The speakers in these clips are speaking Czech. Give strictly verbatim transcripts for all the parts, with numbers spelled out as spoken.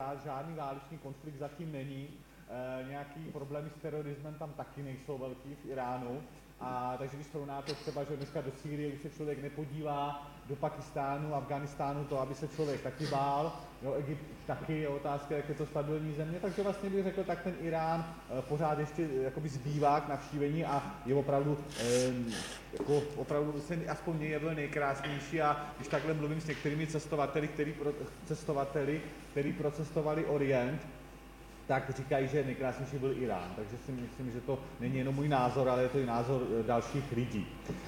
žádný válečný konflikt zatím není, e, nějaký problémy s terorismem tam taky nejsou velký v Iránu. A takže když srovnáte třeba, že dneska do Sýrie už se člověk nepodívá, do Pakistánu, Afghánistánu, to, aby se člověk taky bál, jo, Egypt taky je otázka, jak je to stabilní země, takže vlastně bych řekl, tak ten Irán e, pořád ještě jakoby zbývá k navštívení a je opravdu, e, jako opravdu se aspoň mě jevil nejkrásnější a když takhle mluvím s některými cestovateli, který pro, cestovateli, který procestovali Orient, tak říkají, že nejkrásnější byl Irán. Takže si myslím, že to není jenom můj názor, ale je to i názor dalších lidí.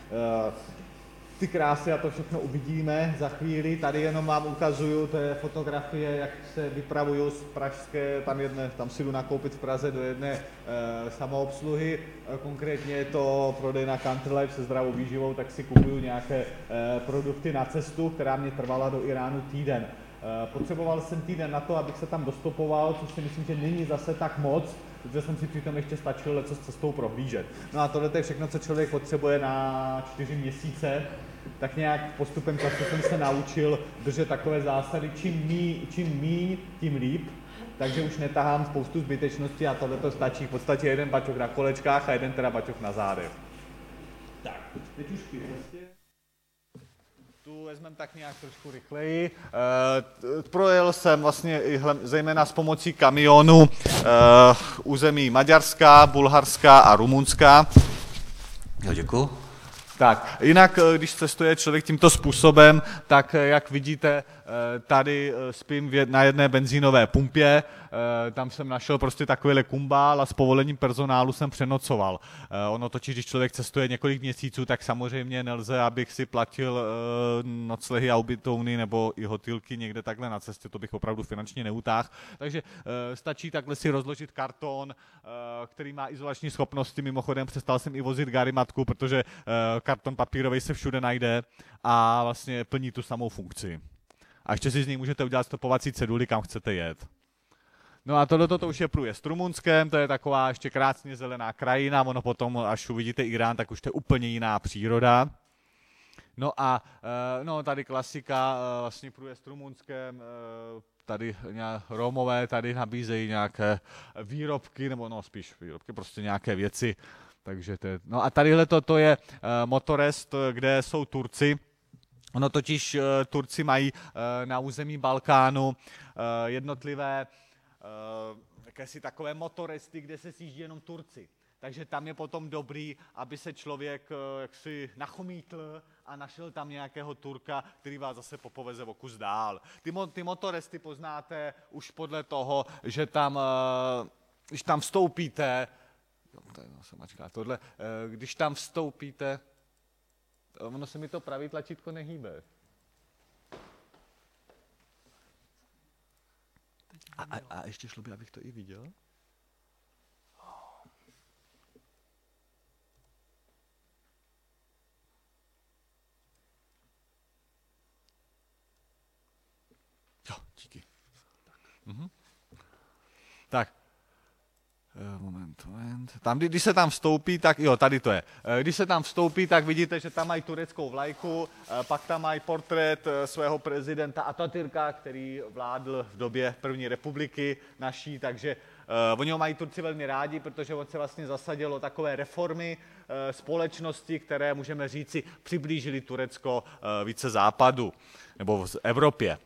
Ty krásy a to všechno uvidíme za chvíli. Tady jenom vám ukazuju té fotografie, jak se vypravuju z pražské, tam, jedné, tam si jdu nakoupit v Praze do jedné e, samoobsluhy. E, konkrétně je to prodejna Country Life se zdravou výživou, tak si kupuju nějaké e, produkty na cestu, která mě trvala do Iránu týden. Potřeboval jsem týden na to, abych se tam dostopoval, což si myslím, že není zase tak moc, protože jsem si přitom ještě stačil leco s cestou prohlížet. No a tohle je všechno, co člověk potřebuje na čtyři měsíce, tak nějak postupem času jsem se naučil držet takové zásady, čím míň, čím míň, tím líp, takže už netahám spoustu zbytečností a tohle to stačí v podstatě jeden baťoch na kolečkách a jeden teda baťoch na zádech. Tak, teď už ty prostě. Tu vezmeme tak nějak trošku rychleji. E, projel jsem vlastně zejména s pomocí kamionu e, území Maďarska, Bulharska a Rumunska. Jo, děkuju. Tak, jinak, když cestuje člověk tímto způsobem, tak jak vidíte, tady spím na jedné benzínové pumpě, tam jsem našel prostě takovýhle kumbál a s povolením personálu jsem přenocoval. Ono totiž, když člověk cestuje několik měsíců, tak samozřejmě nelze, abych si platil noclehy a ubytovny nebo i hotýlky někde takhle na cestě, to bych opravdu finančně neutáhl. Takže stačí takhle si rozložit karton, který má izolační schopnosti, mimochodem přestal jsem i vozit garimatku, protože karton papírový se všude najde a vlastně plní tu samou funkci. A ještě si z něj můžete udělat stopovací ceduly, kam chcete jet. No a tohleto to už je průjezd Rumunskem, to je taková ještě krásně zelená krajina, ono potom, až uvidíte Irán, tak už to je úplně jiná příroda. No a no, tady klasika, vlastně průjezd Rumunskem, tady Romové tady nabízejí nějaké výrobky, nebo no spíš výrobky, prostě nějaké věci. Takže to je, no a tadyhle to, to je uh, Motorest, kde jsou Turci. Ono totiž uh, Turci mají uh, na území Balkánu uh, jednotlivé uh, jakési takové motoresty, kde se sjíždí jenom Turci. Takže tam je potom dobrý, aby se člověk uh, jaksi nachomítl a našel tam nějakého Turka, který vás zase popoveze o kus dál. Ty, mo- ty motoresty poznáte už podle toho, že tam, uh, když tam vstoupíte, tohle, když tam vstoupíte, ono se mi to pravý tlačítko nehýbe. A, a, a ještě šlo by, abych to i viděl? Jo, díky. Tak. Mhm. Tak. Moment, moment. Tam, když se tam vstoupí, tak jo, tady to je. Když se tam vstoupí, tak vidíte, že tam mají tureckou vlajku, pak tam mají portrét svého prezidenta Atatürka, který vládl v době první republiky naší, takže uh, oni ho mají Turci velmi rádi, protože on se vlastně zasadil o takové reformy uh, společnosti, které, můžeme říci, přiblížili Turecko uh, více západu, nebo v Evropě.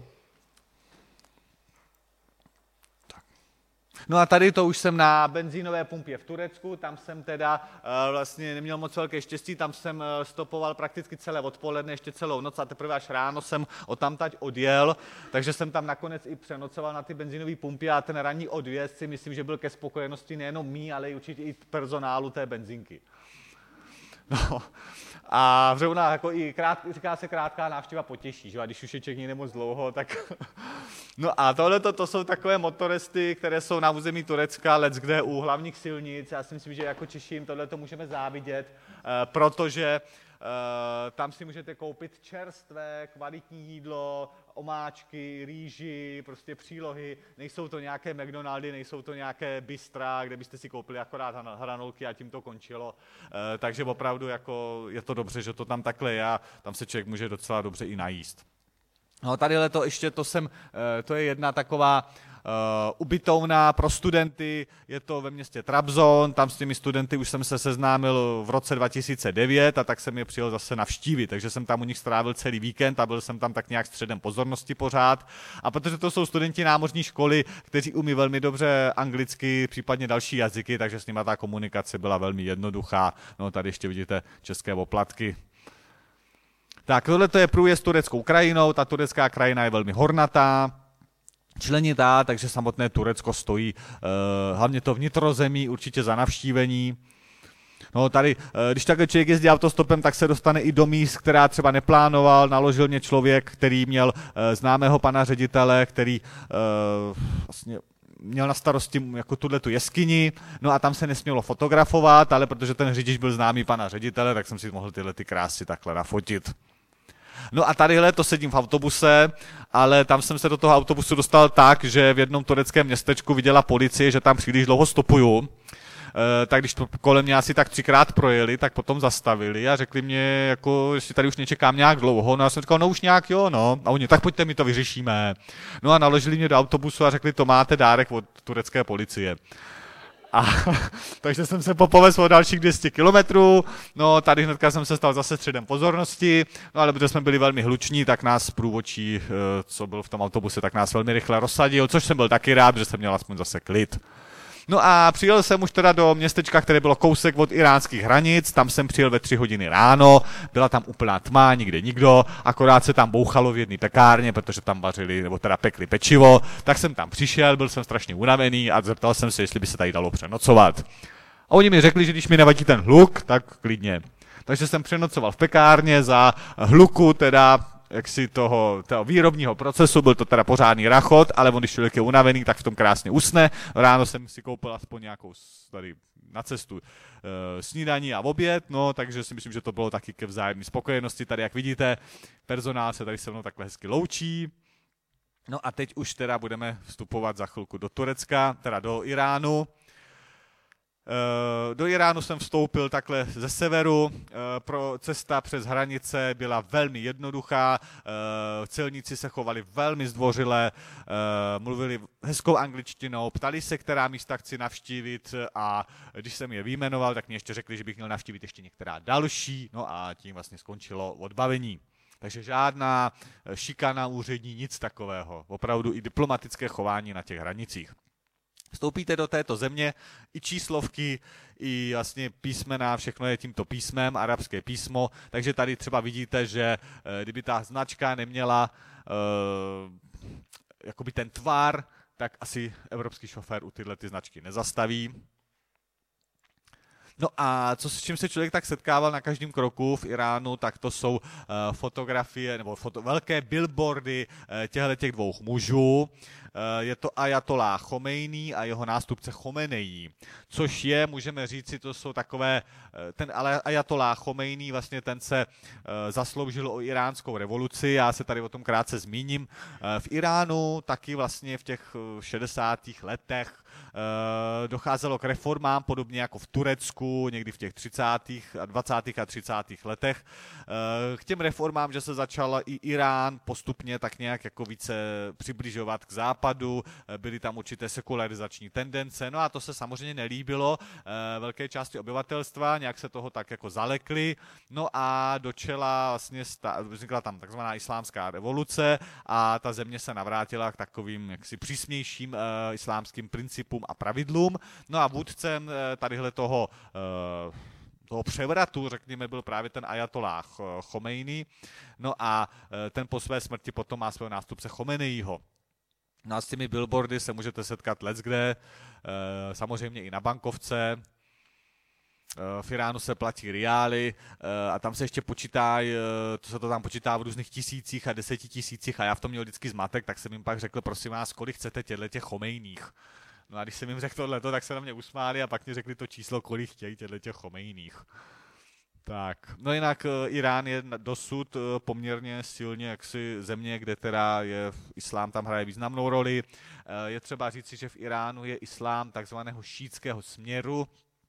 No a tady to už jsem na benzínové pumpě v Turecku, tam jsem teda uh, vlastně neměl moc velké štěstí, tam jsem uh, stopoval prakticky celé odpoledne, ještě celou noc a teprve až ráno jsem odtamtať odjel, takže jsem tam nakonec i přenocoval na ty benzínové pumpy a ten ranní odjezd si myslím, že byl ke spokojenosti nejenom mý, ale i určitě i personálu té benzínky. No. A zrovna jako i krát, říká se krátká návštěva potěší, že? A když už je člověk někde moc dlouho, tak... No a tohle to jsou takové motoresty, které jsou na území Turecka, leckde u hlavních silnic. Já si myslím, že jako Češi jim tohle to můžeme závidět, protože tam si můžete koupit čerstvé, kvalitní jídlo, omáčky, rýži, prostě přílohy. Nejsou to nějaké McDonaldy, nejsou to nějaké bystra, kde byste si koupili akorát hranolky a tím to končilo. Takže opravdu jako je to dobře, že to tam takhle je a tam se člověk může docela dobře i najíst. No tadyhle to ještě, to jsem, to je jedna taková Uh, ubytovna pro studenty, je to ve městě Trabzon, tam s těmi studenty už jsem se seznámil v roce dva tisíce devět a tak jsem je přijel zase navštívit, takže jsem tam u nich strávil celý víkend a byl jsem tam tak nějak středem pozornosti pořád. A protože to jsou studenti námořní školy, kteří umí velmi dobře anglicky, případně další jazyky, takže s nimi ta komunikace byla velmi jednoduchá. No tady ještě vidíte české oplatky. Tak tohle je průjezd tureckou krajinou, ta turecká krajina je velmi hornatá, členitá, takže samotné Turecko stojí, uh, hlavně to vnitrozemí, určitě za navštívení. No tady, uh, když takhle člověk jezdí autostopem, tak se dostane i do míst, která třeba neplánoval, naložil mě člověk, který měl uh, známého pana ředitele, který uh, vlastně měl na starosti jako tuhletu jeskyni, no a tam se nesmělo fotografovat, ale protože ten řidič byl známý pana ředitele, tak jsem si mohl tyhle ty krásy takhle nafotit. No a tadyhle to sedím v autobuse, ale tam jsem se do toho autobusu dostal tak, že v jednom tureckém městečku viděla policie, že tam příliš dlouho stopuju. E, tak když to kolem mě asi tak třikrát projeli, tak potom zastavili a řekli mě, jako, jestli tady už nečekám nějak dlouho. No a já jsem říkal, no už nějak jo, no. A oni, tak pojďte, my to vyřešíme. No a naložili mě do autobusu a řekli, to máte dárek od turecké policie. A, takže jsem se popovez o dalších dvě stě kilometrů, no tady hnedka jsem se stal zase středem pozornosti, no ale protože jsme byli velmi hluční, tak nás průvodčí, co byl v tom autobuse, tak nás velmi rychle rozsadil, což jsem byl taky rád, že jsem měl aspoň zase klid. No a přijel jsem už teda do městečka, které bylo kousek od iránských hranic, tam jsem přijel ve tři hodiny ráno, byla tam úplná tma, nikde nikdo, akorát se tam bouchalo v jedné pekárně, protože tam vařili, nebo teda pekli pečivo, tak jsem tam přišel, byl jsem strašně unavený a zeptal jsem se, jestli by se tady dalo přenocovat. A oni mi řekli, že když mi nevadí ten hluk, tak klidně. Takže jsem přenocoval v pekárně za hluku, teda jaksi toho, toho výrobního procesu, byl to teda pořádný rachot, ale on, když člověk je unavený, tak v tom krásně usne. Ráno jsem si koupil aspoň nějakou tady na cestu e, snídaní a oběd, no, takže si myslím, že to bylo taky ke vzájemné spokojenosti. Tady, jak vidíte, personál se tady se mnou takhle hezky loučí. No a teď už teda budeme vstupovat za chvilku do Turecka, teda do Iránu. Do Iránu jsem vstoupil takhle ze severu, pro cesta přes hranice byla velmi jednoduchá, celníci se chovali velmi zdvořile, mluvili hezkou angličtinou, ptali se, která místa chci navštívit a když jsem je vyjmenoval, tak mi ještě řekli, že bych měl navštívit ještě některá další, no a tím vlastně skončilo odbavení. Takže žádná šikana úřední, nic takového, opravdu i diplomatické chování na těch hranicích. Vstoupíte do této země, i číslovky, i vlastně písmena, všechno je tímto písmem, arabské písmo, takže tady třeba vidíte, že kdyby ta značka neměla uh, jakoby ten tvar, tak asi evropský šofér u tyhle ty značky nezastaví. No a co, s čím se člověk tak setkával na každém kroku v Iránu, tak to jsou uh, fotografie nebo foto, velké billboardy uh, těchto těch dvou mužů. Uh, je to Ajatolláh Chomejní a jeho nástupce Chomenejí, což je, můžeme říci, to jsou takové, uh, ten Ajatolláh Chomejní, vlastně ten se uh, zasloužil o iránskou revoluci, já se tady o tom krátce zmíním. Uh, v Iránu taky vlastně v těch šedesátých letech uh, docházelo k reformám, podobně jako v Turecku, někdy v těch třicátých a dvacátých a třicátých letech. K těm reformám, že se začal i Irán postupně tak nějak jako více přibližovat k západu, byly tam určité sekularizační tendence, no a to se samozřejmě nelíbilo velké části obyvatelstva, nějak se toho tak jako zalekli, no a do čela vlastně vznikla tam takzvaná islámská revoluce a ta země se navrátila k takovým jaksi přísnějším islámským principům a pravidlům, no a vůdcem tadyhle toho toho převratu, řekněme, byl právě ten Ajatolláh Chomejní, no a ten po své smrti potom má svého nástupce Chomenejího. No a s těmi billboardy se můžete setkat leckde, samozřejmě i na bankovce, v Iránu se platí riály a tam se ještě počítá, to se to tam počítá v různých tisících a desetitisících a já v tom měl vždycky zmatek, tak jsem jim pak řekl, prosím vás, kolik chcete těchto Chomejních. No a když jsem jim řekl tohleto, tak se na mě usmáli a pak mi řekli to číslo, kolik chtějí těchto Chomejních. Tak, no jinak Irán je dosud poměrně silně jaksi země, kde teda je islám, tam hraje významnou roli. Je třeba říci, že v Iránu je islám takzvaného šítského směru,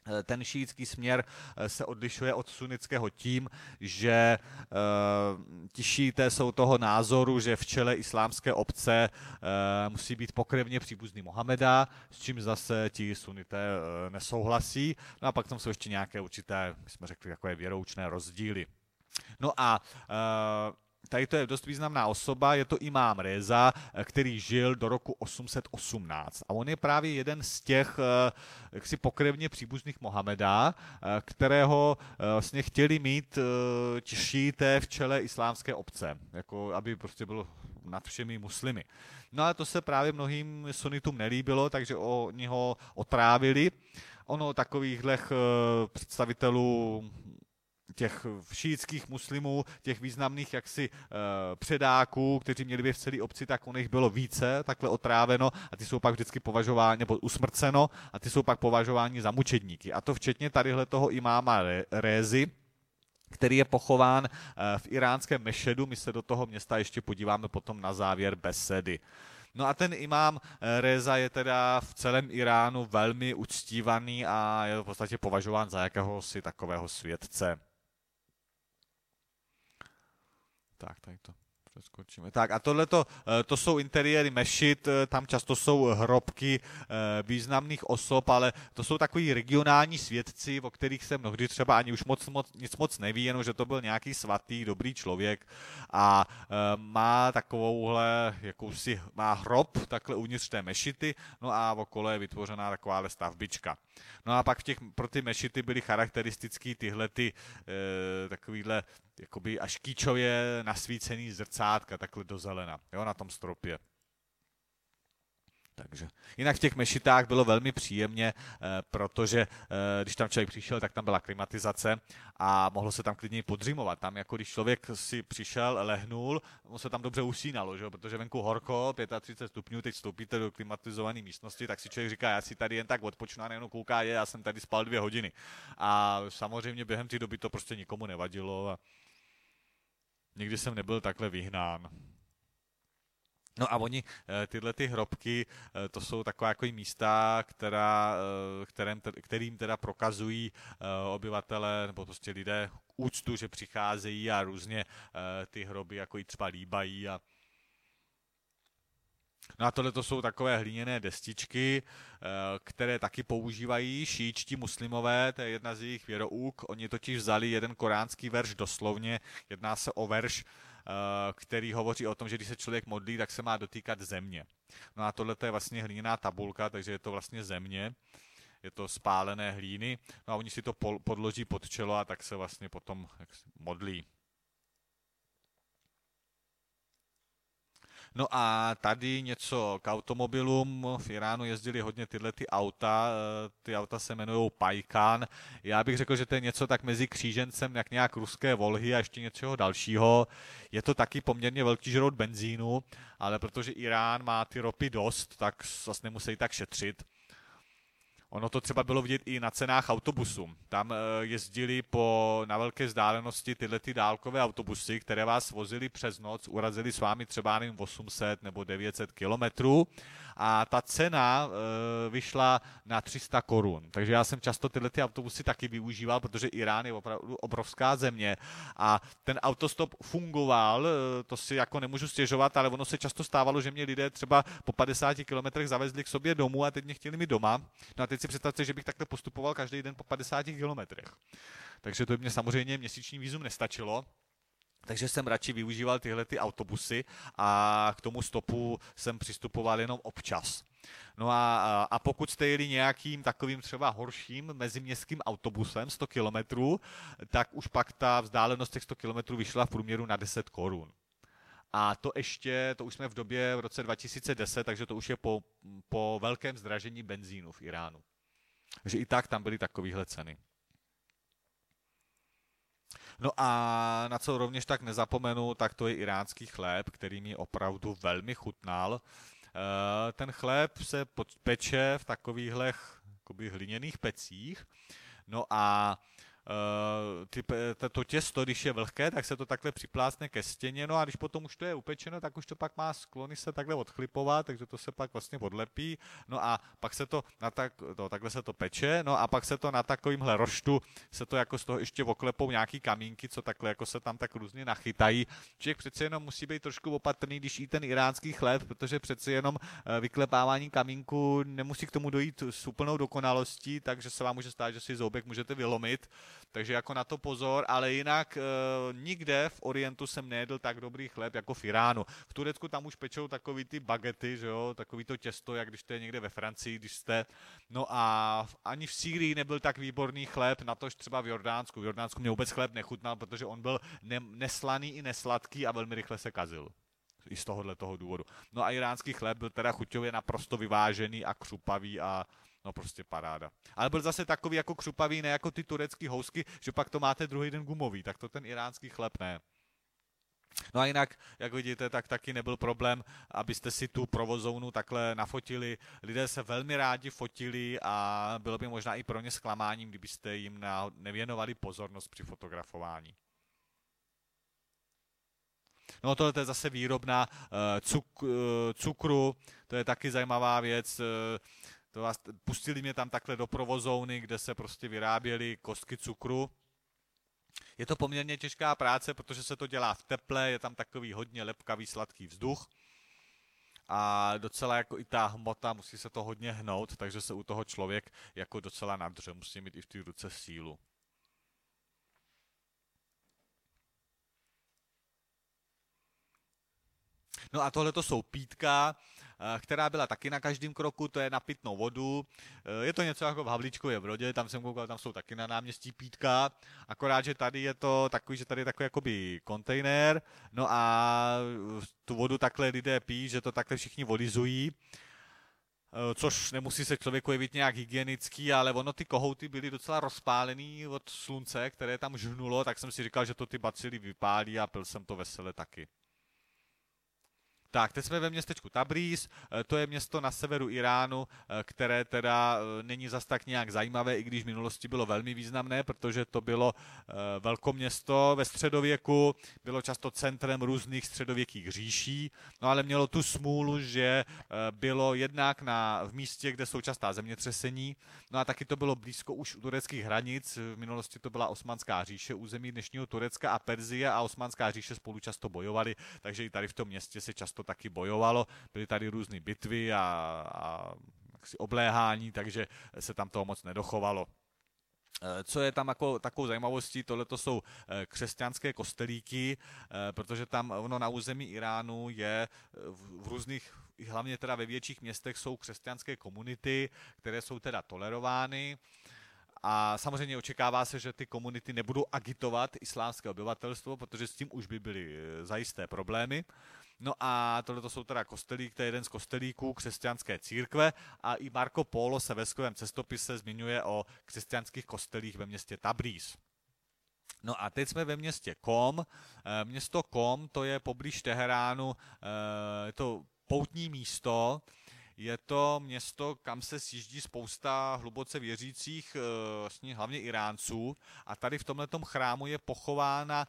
Ten šíitský směr se odlišuje od sunnického tím, že uh, ti šíité jsou toho názoru, že v čele islámské obce uh, musí být pokrevně příbuzný Mohameda, s čím zase ti sunnité uh, nesouhlasí. No a pak tam jsou ještě nějaké určité, my jsme řekli, takové věroučné rozdíly. No a uh, tady to je dost významná osoba, je to imám Réza, který žil do roku osm set osmnáct. A on je právě jeden z těch jaksi pokrevně příbuzných Mohameda, kterého vlastně chtěli mít ti šíité v čele islámské obce, jako aby prostě bylo nad všemi muslimy. No ale to se právě mnohým sunitům nelíbilo, takže oni ho otrávili. Ono takovýchhle představitelů těch šíitských muslimů, těch významných jaksi e, předáků, kteří měli být v celé obci, tak u nich bylo více takhle otráveno a ty jsou pak vždycky považováni, nebo usmrceno, a ty jsou pak považováni za mučedníky. A to včetně tadyhle toho imáma Rézy, který je pochován e, v iránském Mešhedu. My se do toho města ještě podíváme potom na závěr besedy. No a ten imám Réza je teda v celém Iránu velmi uctívaný a je v podstatě považován za jakéhosi takového světce. Tak, tady to přeskočíme. Tak a tohleto, to jsou interiéry mešit, tam často jsou hrobky významných osob, ale to jsou takový regionální svědci, o kterých se mnohdy třeba ani už moc, moc, nic moc neví, jenom že to byl nějaký svatý, dobrý člověk a má takovouhle, jakousi, má hrob takhle uvnitř té mešity, no a okolo je vytvořená takováhle stavbička. No a pak v těch, pro ty mešity byly charakteristický tyhle ty e, takovýhle jakoby až kýčově nasvícený zrcátka, takhle do zelena, jo, na tom stropě. Takže. Jinak v těch mešitách bylo velmi příjemně, protože když tam člověk přišel, tak tam byla klimatizace a mohlo se tam klidně podřímovat. Tam jako když člověk si přišel, lehnul, on se tam dobře usínalo, že? Protože venku horko, třicet pět stupňů, teď vstoupíte do klimatizované místnosti, tak si člověk říká, já si tady jen tak odpočnu a nejenom kouká, je, já jsem tady spal dvě hodiny. A samozřejmě během té doby to prostě nikomu nevadilo a nikdy jsem nebyl takhle vyhnán. No a oni, tyhle ty hrobky, to jsou taková jako místa, která, kterým, kterým teda prokazují obyvatele nebo prostě lidé úctu, že přicházejí a různě ty hroby jako i třeba líbají. A... No a tohle to jsou takové hliněné destičky, které taky používají šíitští muslimové, to je jedna z jejich věrouk. Oni totiž vzali jeden koránský verš doslovně, jedná se o verš, který hovoří o tom, že když se člověk modlí, tak se má dotýkat země. No a tohle je vlastně hliněná tabulka, takže je to vlastně země, je to spálené hlíny, no a oni si to podloží pod čelo a tak se vlastně potom modlí. No a tady něco k automobilům. V Iránu jezdili hodně tyhle ty auta. Ty auta se jmenují Pajkan. Já bych řekl, že to je něco tak mezi křížencem, jak nějak ruské Volhy a ještě něčeho dalšího. Je to taky poměrně velký žrout benzínu, ale protože Irán má ty ropy dost, tak vlastně nemusí tak šetřit. Ono to třeba bylo vidět i na cenách autobusů. Tam jezdili po, na velké vzdálenosti tyhle ty dálkové autobusy, které vás vozily přes noc, urazili s vámi třeba nevím, osm set nebo devět set kilometrů a ta cena e, vyšla na tři sta korun. Takže já jsem často tyhle ty autobusy taky využíval, protože Irán je opravdu obrovská země a ten autostop fungoval, to si jako nemůžu stěžovat, ale ono se často stávalo, že mě lidé třeba po padesáti kilometrech zavezli k sobě domů a teď mě chtěli mít doma. No a teď si představte, že bych takhle postupoval každý den po padesáti kilometrech. Takže to by mě samozřejmě měsíční vízum nestačilo. Takže jsem radši využíval tyhle ty autobusy a k tomu stopu jsem přistupoval jenom občas. No a, a pokud jste jeli nějakým takovým třeba horším meziměstským autobusem sto kilometrů, tak už pak ta vzdálenost těch sto kilometrů vyšla v průměru na deset korun. A to ještě, to už jsme v době v roce dva tisíce deset, takže to už je po, po velkém zdražení benzínu v Iránu. Takže i tak tam byly takovéhle ceny. No a na co rovněž tak nezapomenu, tak to je iránský chléb, který mi opravdu velmi chutnal. Ten chléb se peče v takovýchhle hliněných pecích. No a Uh, ty, to těsto, když je vlhké, tak se to takhle připlácne ke stěně, no a když potom už to je upečeno, tak už to pak má sklony se takhle odchlipovat, takže to se pak vlastně odlepí, no a pak se to, na tak, to takhle se to peče, no a pak se to na takovýmhle roštu, se to jako z toho ještě oklepou nějaký kamínky, co takhle jako se tam tak různě nachytají. Člověk přece jenom musí být trošku opatrný, když jí ten iránský chléb, protože přece jenom vyklepávání kamínku nemusí k tomu dojít s úplnou dokonalostí, takže se vám může stát, že si zoubek můžete vylomit. Takže jako na to pozor, ale jinak e, nikde v Orientu jsem nejedl tak dobrý chléb jako v Iránu. V Turecku tam už pečou takový ty bagety, že jo, takový to těsto, jak když to je někde ve Francii, když jste. No a ani v Sýrii nebyl tak výborný chléb, natož třeba v Jordánsku. V Jordánsku mě vůbec chléb nechutnal, protože on byl ne- neslaný i nesladký a velmi rychle se kazil. I z tohohle toho důvodu. No a iránský chléb byl teda chuťově naprosto vyvážený a křupavý a no prostě paráda. Ale byl zase takový jako křupavý, ne jako ty turecký housky, že pak to máte druhý den gumový, tak to ten iránský chléb ne. No a jinak, jak vidíte, tak taky nebyl problém, abyste si tu provozovnu takhle nafotili. Lidé se velmi rádi fotili a bylo by možná i pro ně zklamáním, kdybyste jim nevěnovali pozornost při fotografování. No tohle je zase výrobna cuk, cukru, to je taky zajímavá věc. To vás, pustili mě tam takhle do provozovny, kde se prostě vyráběly kostky cukru. Je to poměrně těžká práce, protože se to dělá v teple, je tam takový hodně lepkavý sladký vzduch a docela jako i ta hmota, musí se to hodně hnout, takže se u toho člověk jako docela nadře, musí mít i v té ruce sílu. No a tohle to jsou pítka, která byla taky na každém kroku, to je na pitnou vodu. Je to něco jako v Havlíčkově Brodě, tam jsem koukal, tam jsou taky na náměstí pítka, akorát, že tady je to takový, že tady je takový jakoby kontejner, no a tu vodu takhle lidé pijí, že to takhle všichni volizují, což nemusí se člověku jevit nějak hygienický, ale ono ty kohouty byly docela rozpálený od slunce, které tam žhnulo, tak jsem si říkal, že to ty bacily vypálí a pil jsem to vesele taky. Tak, teď jsme ve městečku Tabriz, to je město na severu Iránu, které teda není zas tak nějak zajímavé, i když v minulosti bylo velmi významné, protože to bylo velkoměsto ve středověku, bylo často centrem různých středověkých říší, no ale mělo tu smůlu, že bylo jednak na, v místě, kde jsou častá zemětřesení, no a taky to bylo blízko už u tureckých hranic, v minulosti to byla Osmanská říše, území dnešního Turecka a Perzie a Osmanská říše spolu často bojovali, takže i tady v tom městě se často taky bojovalo, byly tady různé bitvy a, a obléhání, takže se tam toho moc nedochovalo. Co je tam jako takovou zajímavostí, tohle to jsou křesťanské kostelíky, protože tam ono na území Iránu je v různých, hlavně teda ve větších městech jsou křesťanské komunity, které jsou teda tolerovány. A samozřejmě očekává se, že ty komunity nebudou agitovat islámské obyvatelstvo, protože s tím už by byly zajisté problémy. No a tohle jsou teda kostelík, to je jeden z kostelíků křesťanské církve a i Marco Polo se ve svém cestopise zmiňuje o křesťanských kostelích ve městě Tabriz. No a teď jsme ve městě Kom. Město Kom, to je poblíž Teheránu, je to poutní místo. Je to město, kam se sjíždí spousta hluboce věřících, vlastně hlavně Iránců. A tady v tomhletom chrámu je pochována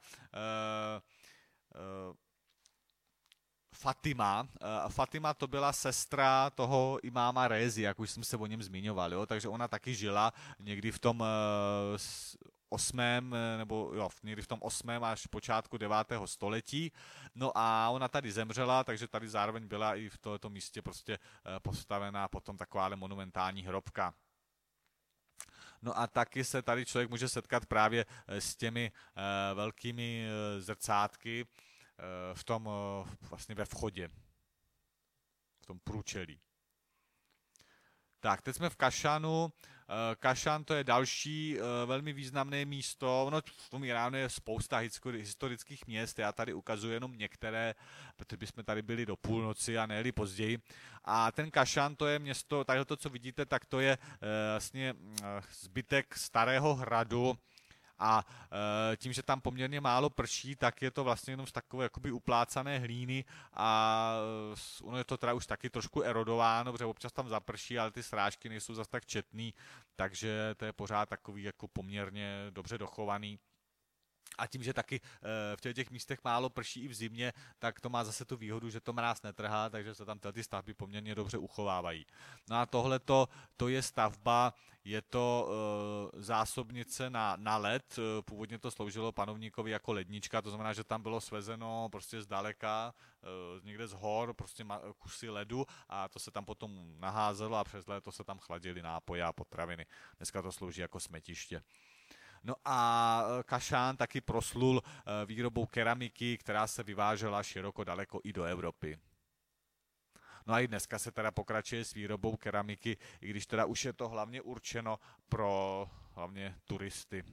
Fatima. Fatima to byla sestra toho imáma Rézy, jak už jsem se o něm zmiňoval, jo? Takže ona taky žila někdy v tom osmém, nebo jo, někdy v tom osmém až počátku devátého století. No a ona tady zemřela, takže tady zároveň byla i v tomto místě prostě postavená potom taková monumentální hrobka. No a taky se tady člověk může setkat právě s těmi velkými zrcátky v tom vlastně ve vchodě, v tom průčelí. Tak, teď jsme v Kašanu. Kašan to je další velmi významné místo. No, v tom Iránu je spousta historických měst, já tady ukazuji jenom některé, protože bychom tady byli do půlnoci a nejeli později. A ten Kašan, to je město, takhle to, co vidíte, tak to je vlastně zbytek starého hradu a e, tím, že tam poměrně málo prší, tak je to vlastně jenom z takové jakoby uplácané hlíny a ono je to teda už taky trošku erodováno, protože občas tam zaprší, ale ty srážky nejsou zas tak četný, takže to je pořád takový jako poměrně dobře dochovaný. A tím, že taky v těch, těch místech málo prší i v zimě, tak to má zase tu výhodu, že to mráz netrhá, takže se tam ty stavby poměrně dobře uchovávají. No a tohleto, to je stavba, je to e, zásobnice na, na led, původně to sloužilo panovníkovi jako lednička, to znamená, že tam bylo svezeno prostě zdaleka, e, někde z hor, prostě kusy ledu a to se tam potom naházelo a přes léto se tam chladily nápoje a potraviny. Dneska to slouží jako smetiště. No a Kašán taky proslul výrobou keramiky, která se vyvážela široko daleko i do Evropy. No a i dneska se teda pokračuje s výrobou keramiky, i když teda už je to hlavně určeno pro hlavně turisty.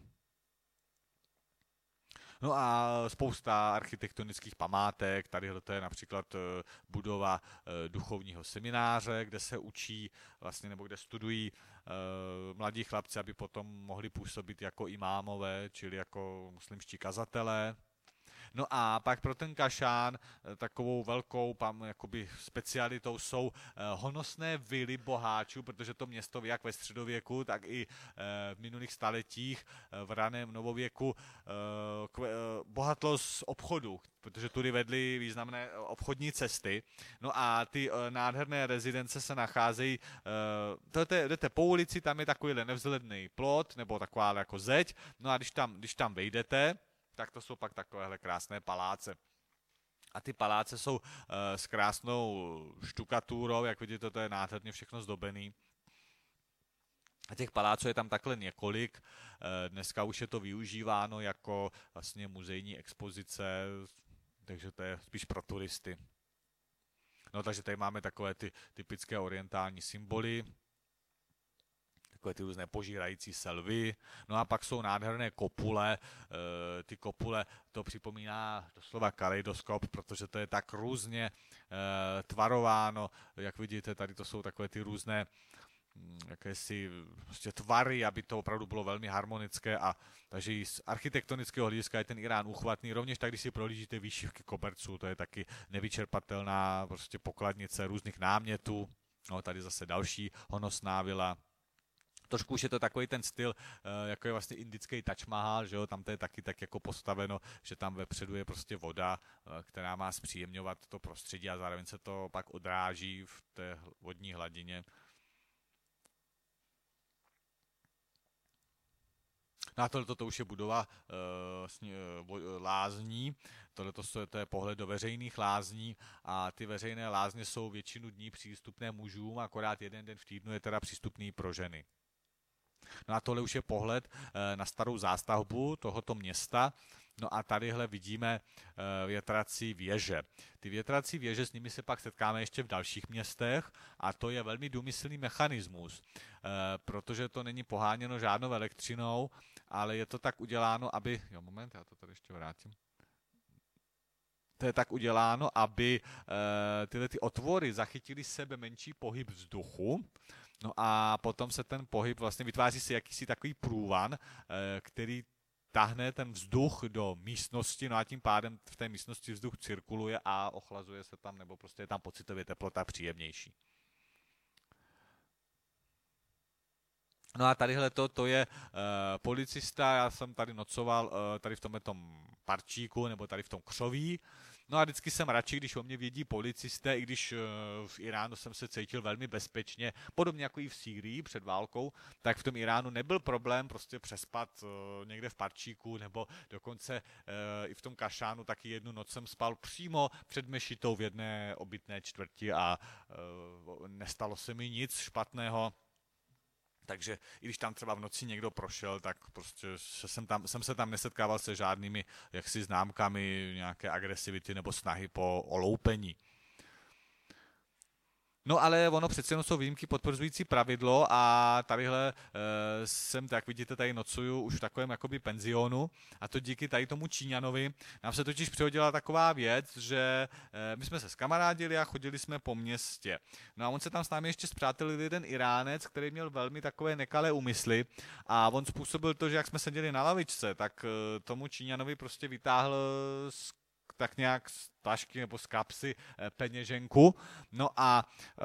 No a spousta architektonických památek, tadyhle to je například budova duchovního semináře, kde se učí vlastně, nebo kde studují mladí chlapci, aby potom mohli působit jako imámové, čili jako muslimští kazatelé. No a pak pro ten Kašán takovou velkou jakoby specialitou jsou honosné vily boháčů, protože to město jak ve středověku, tak i v minulých staletích v raném novověku bohatlo z obchodu, protože tudy vedly významné obchodní cesty. No a ty nádherné rezidence se nacházejí, jdete po ulici, tam je takovýhle nevzhledný plot, nebo taková jako zeď, no a když tam, když tam vejdete, tak to jsou pak takovéhle krásné paláce. A ty paláce jsou uh, s krásnou štukaturou, jak vidíte, to je nádherně všechno zdobený. A těch paláců je tam takhle několik. Dneska už je to využíváno jako vlastně muzejní expozice, takže to je spíš pro turisty. No takže tady máme takové ty typické orientální symboly, takové ty různé požírající selvy. No a pak jsou nádherné kopule. E, ty kopule, to připomíná doslova kaleidoskop, protože to je tak různě e, tvarováno. Jak vidíte, tady to jsou takové ty různé jakési prostě tvary, aby to opravdu bylo velmi harmonické a takže i z architektonického hlediska je ten Irán uchvatný. Rovněž tak, když si prohlížíte výšivky koberců, to je taky nevyčerpatelná prostě pokladnice různých námětů. No tady zase další honosná vila. Trošku už je to takový ten styl, jako je vlastně indický Taj Mahal, že jo, tam to je taky tak jako postaveno, že tam vepředu je prostě voda, která má zpříjemňovat to prostředí a zároveň se to pak odráží v té vodní hladině. No a tohle to už je budova uh, lázní, tohle to je pohled do veřejných lázní a ty veřejné lázně jsou většinu dní přístupné mužům, akorát jeden den v týdnu je teda přístupný pro ženy. No a tohle už je pohled uh, na starou zástavbu tohoto města. No a tadyhle vidíme uh, větrací věže. Ty větrací věže, s nimi se pak setkáme ještě v dalších městech a to je velmi důmyslný mechanismus, uh, protože to není poháněno žádnou elektřinou, ale je to tak uděláno, aby... Jo, moment, já to tady ještě vrátím. To je tak uděláno, aby uh, tyhle ty otvory zachytily sebe menší pohyb vzduchu. No a potom se ten pohyb vlastně vytváří si jakýsi takový průvan, uh, který tahne ten vzduch do místnosti, no a tím pádem v té místnosti vzduch cirkuluje a ochlazuje se tam, nebo prostě je tam pocitově teplota příjemnější. No a tadyhle to, to je uh, policista, já jsem tady nocoval uh, tady v tomhle tom parčíku, nebo tady v tom křoví. No a vždycky jsem radši, když o mě vědí policisté, i když uh, v Iránu jsem se cítil velmi bezpečně, podobně jako i v Sýrii před válkou, tak v tom Iránu nebyl problém prostě přespat uh, někde v parčíku, nebo dokonce uh, i v tom Kašánu taky jednu noc jsem spal přímo před mešitou v jedné obytné čtvrti a uh, nestalo se mi nic špatného. Takže i když tam třeba v noci někdo prošel, tak prostě jsem, tam, jsem se tam nesetkával se žádnými jaksi známkami nějaké agresivity nebo snahy po oloupení. No ale ono přece jenom jsou výjimky potvrzující pravidlo a tadyhle e, jsem, tak vidíte, tady nocuju už v takovém jakoby penzionu a to díky tady tomu Číňanovi. Nám se totiž přihodila taková věc, že e, my jsme se skamarádili a chodili jsme po městě. No a on se tam s námi ještě spřátelil jeden Iránec, který měl velmi takové nekalé úmysly a on způsobil to, že jak jsme seděli na lavičce, tak e, tomu Číňanovi prostě vytáhl z tak nějak z tašky nebo z kapsy peněženku, no a e,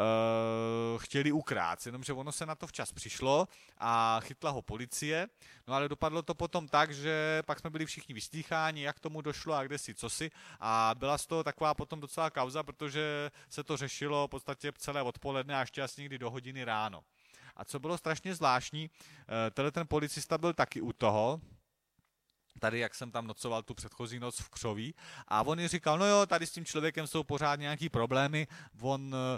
chtěli ukrát, jenomže ono se na to včas přišlo a chytla ho policie, no ale dopadlo to potom tak, že pak jsme byli všichni vyslýcháni, jak tomu došlo a kde si, co si a byla z toho taková potom docela kauza, protože se to řešilo v podstatě celé odpoledne a ještě asi někdy do hodiny ráno. A co bylo strašně zvláštní, e, tenhle ten policista byl taky u toho, tady, jak jsem tam nocoval tu předchozí noc v Křoví a on ji říkal, no jo, tady s tím člověkem jsou pořád nějaký problémy, on e,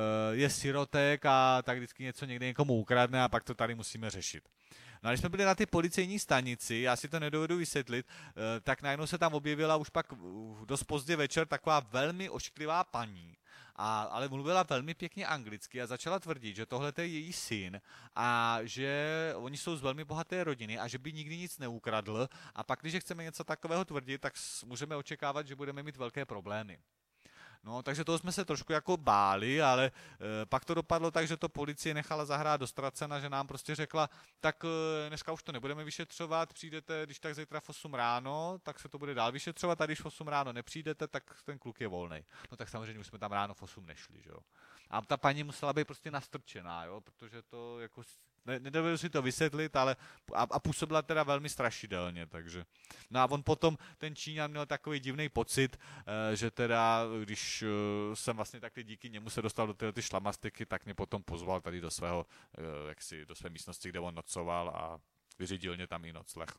je sirotek a tak vždycky něco někde někomu ukradne a pak to tady musíme řešit. No a když jsme byli na ty policejní stanici, já si to nedovedu vysvětlit, e, tak najednou se tam objevila už pak dost pozdě večer taková velmi ošklivá paní, a, ale mluvila velmi pěkně anglicky a začala tvrdit, že tohle je její syn a že oni jsou z velmi bohaté rodiny a že by nikdy nic neukradl a pak, když chceme něco takového tvrdit, tak můžeme očekávat, že budeme mít velké problémy. No, takže toho jsme se trošku jako báli, ale e, pak to dopadlo tak, že to policie nechala zahrát do ztracena, že nám prostě řekla, tak e, dneska už to nebudeme vyšetřovat, přijdete, když tak zítra v osm ráno, tak se to bude dál vyšetřovat a když v osm ráno nepřijdete, tak ten kluk je volnej. No tak samozřejmě už jsme tam ráno v osm nešli, že jo. A ta paní musela být prostě nastrčená, jo, protože to jako ne, nedovedu si to vysvětlit, ale a, a působila teda velmi strašidelně, takže. No a on potom, ten Číňan měl takový divný pocit, e, že teda, když e, jsem vlastně taky díky němu se dostal do této ty šlamastiky, tak mě potom pozval tady do svého, e, jaksi, do své místnosti, kde on nocoval a vyřídil mě tam i nocleh.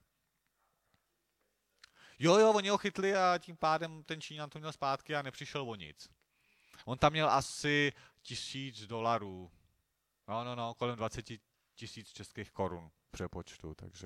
Jo, jo, oni ho chytli a tím pádem ten Číňan to měl zpátky a nepřišel o nic. On tam měl asi tisíc dolarů. No, no, no, kolem dvacet tisíc českých korun přepočtu, takže.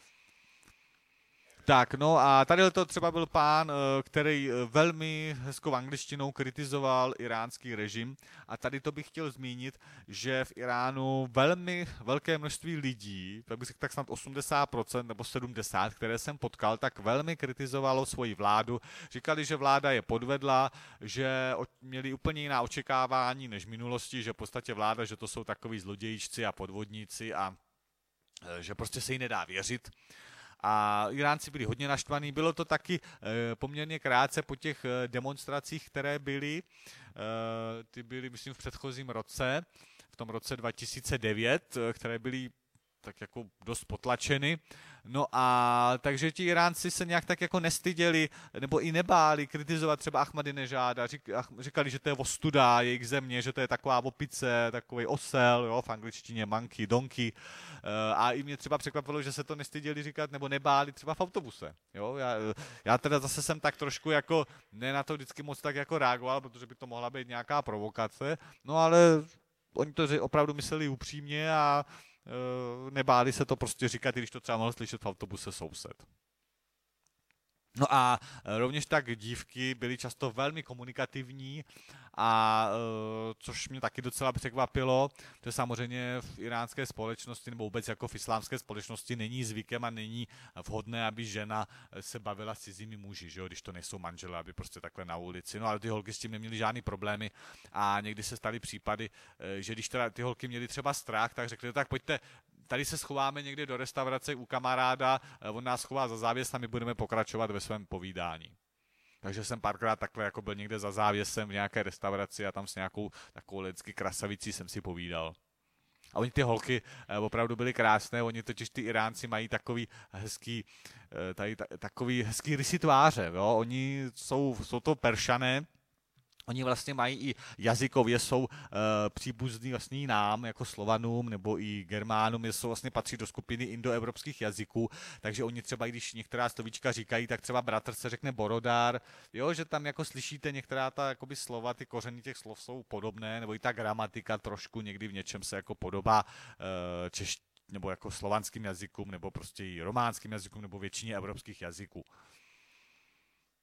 Tak, no a tady to třeba byl pán, který velmi hezkou angličtinou kritizoval iránský režim a tady to bych chtěl zmínit, že v Iránu velmi velké množství lidí, tak bych řekl tak snad osmdesát procent nebo sedmdesát procent, které jsem potkal, tak velmi kritizovalo svoji vládu. Říkali, že vláda je podvedla, že měli úplně jiná očekávání než v minulosti, že v podstatě vláda, že to jsou takový zlodějičci a podvodníci a že prostě se jí nedá věřit. A Iránci byli hodně naštvaní. Bylo to taky e, poměrně krátce po těch e, demonstracích, které byly. E, ty byly, myslím, v předchozím roce, v tom roce dva tisíce devět, e, které byly tak jako dost potlačeny. No a takže ti Iránci se nějak tak jako nestyděli, nebo i nebáli kritizovat třeba Ahmadinežáda, říkali, že to je ostuda jejich země, že to je taková opice, takový osel, jo, v angličtině monkey, donkey. A i mě třeba překvapilo, že se to nestyděli říkat, nebo nebáli třeba v autobuse. Jo? Já, já teda zase jsem tak trošku jako, ne na to vždycky moc tak jako reagoval, protože by to mohla být nějaká provokace, no ale oni to opravdu mysleli upřímně a nebáli se to prostě říkat, i když to třeba mohl slyšet v autobuse soused. No a rovněž tak dívky byly často velmi komunikativní a což mě taky docela překvapilo, to samozřejmě v iránské společnosti nebo vůbec jako v islámské společnosti není zvykem a není vhodné, aby žena se bavila s cizími muži, že jo, když to nejsou manželé, aby prostě takhle na ulici. No ale ty holky s tím neměly žádný problémy a někdy se staly případy, že když teda ty holky měly třeba strach, tak řekli, tak pojďte, tady se schováme někde do restaurace u kamaráda, on nás schová za závěs a my budeme pokračovat ve svém povídání. Takže jsem párkrát takhle jako byl někde za závěsem v nějaké restauraci a tam s nějakou takovou lidsky krasavicí jsem si povídal. A oni ty holky opravdu byly krásné, oni totiž ty Iránci mají takový hezký, tady, takový hezký rysy tváře, jo? Oni jsou, jsou to Peršané. Oni vlastně mají i jazykově jsou e, příbuzný vlastně nám, jako Slovanům nebo i Germánům, jsou vlastně patří do skupiny indoevropských jazyků, takže oni třeba, když některá slovíčka říkají, tak třeba bratr se řekne borodár, jo, že tam jako slyšíte některá ta jakoby slova, ty kořeny těch slov jsou podobné, nebo i ta gramatika trošku někdy v něčem se jako podobá e, češ, nebo jako slovanským jazykům, nebo prostě i románským jazykům, nebo většině evropských jazyků.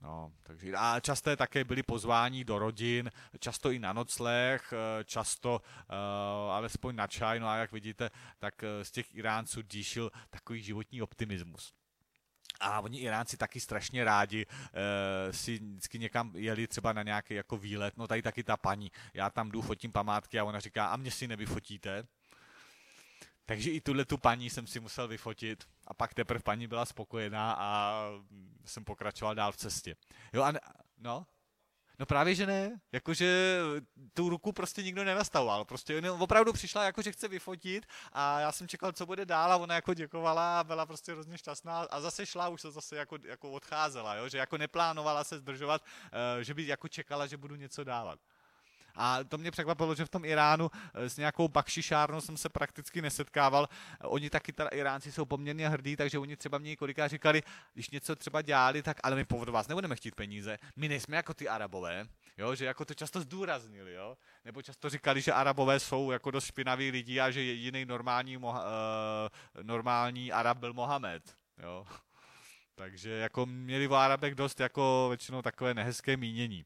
No, takže a časté také byli pozváni do rodin, často i na nocleh, často uh, alespoň na čaj, no a jak vidíte, tak z těch Iránců díšil takový životní optimismus. A oni Iránci taky strašně rádi e, si vždycky někam jeli třeba na nějaký jako výlet, no tady taky ta paní, já tam jdu, fotím památky a ona říká, a mě si nevyfotíte? Takže i tuhle tu paní jsem si musel vyfotit a pak teprve paní byla spokojená a jsem pokračoval dál v cestě. Jo a ne, no? No právě, že ne, jakože tu ruku prostě nikdo nenastavoval, prostě opravdu přišla jako, že chce vyfotit a já jsem čekal, co bude dál a ona jako děkovala a byla prostě hrozně šťastná a zase šla, už se zase jako, jako odcházela, jo? Že jako neplánovala se zdržovat, že by jako čekala, že budu něco dávat. A to mě překvapilo, že v tom Iránu s nějakou bakšišárnou jsem se prakticky nesetkával. Oni taky, teda Iránci jsou poměrně hrdí, takže oni třeba mě kolikrát říkali, když něco třeba dělali, tak ale my od vás nebudeme chtít peníze. My nejsme jako ty Arabové, jo, že jako to často zdůraznili, jo. Nebo často říkali, že Arabové jsou jako dost špinaví lidi a že jediný normální, moha, uh, normální Arab byl Mohamed, jo. Takže jako měli v Arabech dost jako většinou takové nehezké mínění.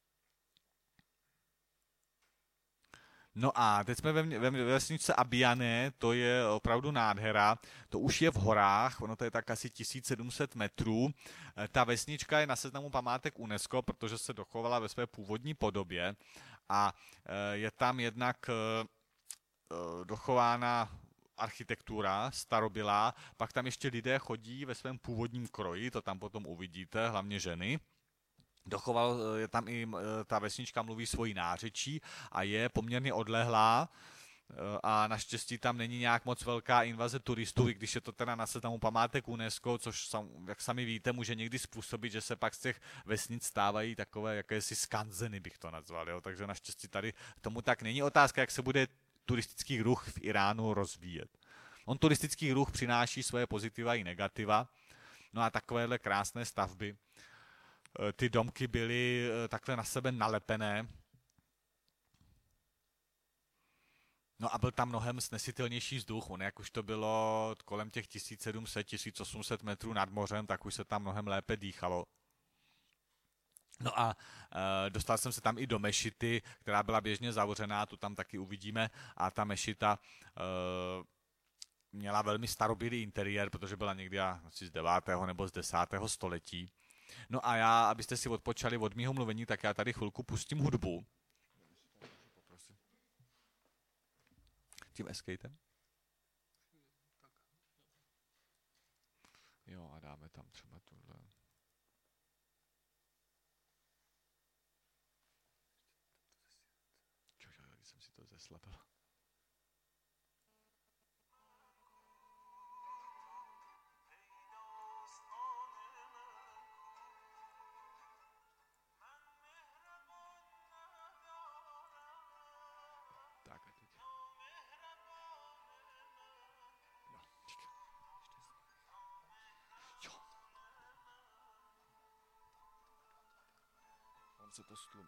No a teď jsme ve, ve, ve vesničce Abíané, to je opravdu nádhera, to už je v horách, ono to je tak asi tisíc sedm set metrů. Ta vesnička je na seznamu památek UNESCO, protože se dochovala ve své původní podobě a je tam jednak dochována architektura starobylá, pak tam ještě lidé chodí ve svém původním kroji, to tam potom uvidíte, hlavně ženy. Dochoval je tam i ta vesnička mluví svojí nářečí a je poměrně odlehlá a naštěstí tam není nějak moc velká invaze turistů, i když je to teda na seznamu památek UNESCO, což jak sami víte, může někdy způsobit, že se pak z těch vesnic stávají takové jakési skanzeny, bych to nazval, jo? Takže naštěstí tady tomu tak není. Otázka, jak se bude turistický ruch v Iránu rozvíjet. On turistický ruch přináší svoje pozitiva i negativa, no a takovéhle krásné stavby, ty domky byly takhle na sebe nalepené. No a byl tam mnohem snesitelnější vzduch. On jak už to bylo kolem těch tisíc sedm set, tisíc osm set metrů nad mořem, tak už se tam mnohem lépe dýchalo. No a e, dostal jsem se tam i do mešity, která byla běžně zavřená, tu tam taky uvidíme. A ta mešita e, měla velmi starobylý interiér, protože byla někdy asi z devátého nebo z desátého století. No a já, abyste si odpočali od mýho mluvení, tak já tady chvilku pustím hudbu. Tím escatem? Jo, a dáme tam třeba tuhle. Čo, když jsem si to zeslabil. Se to stlumí.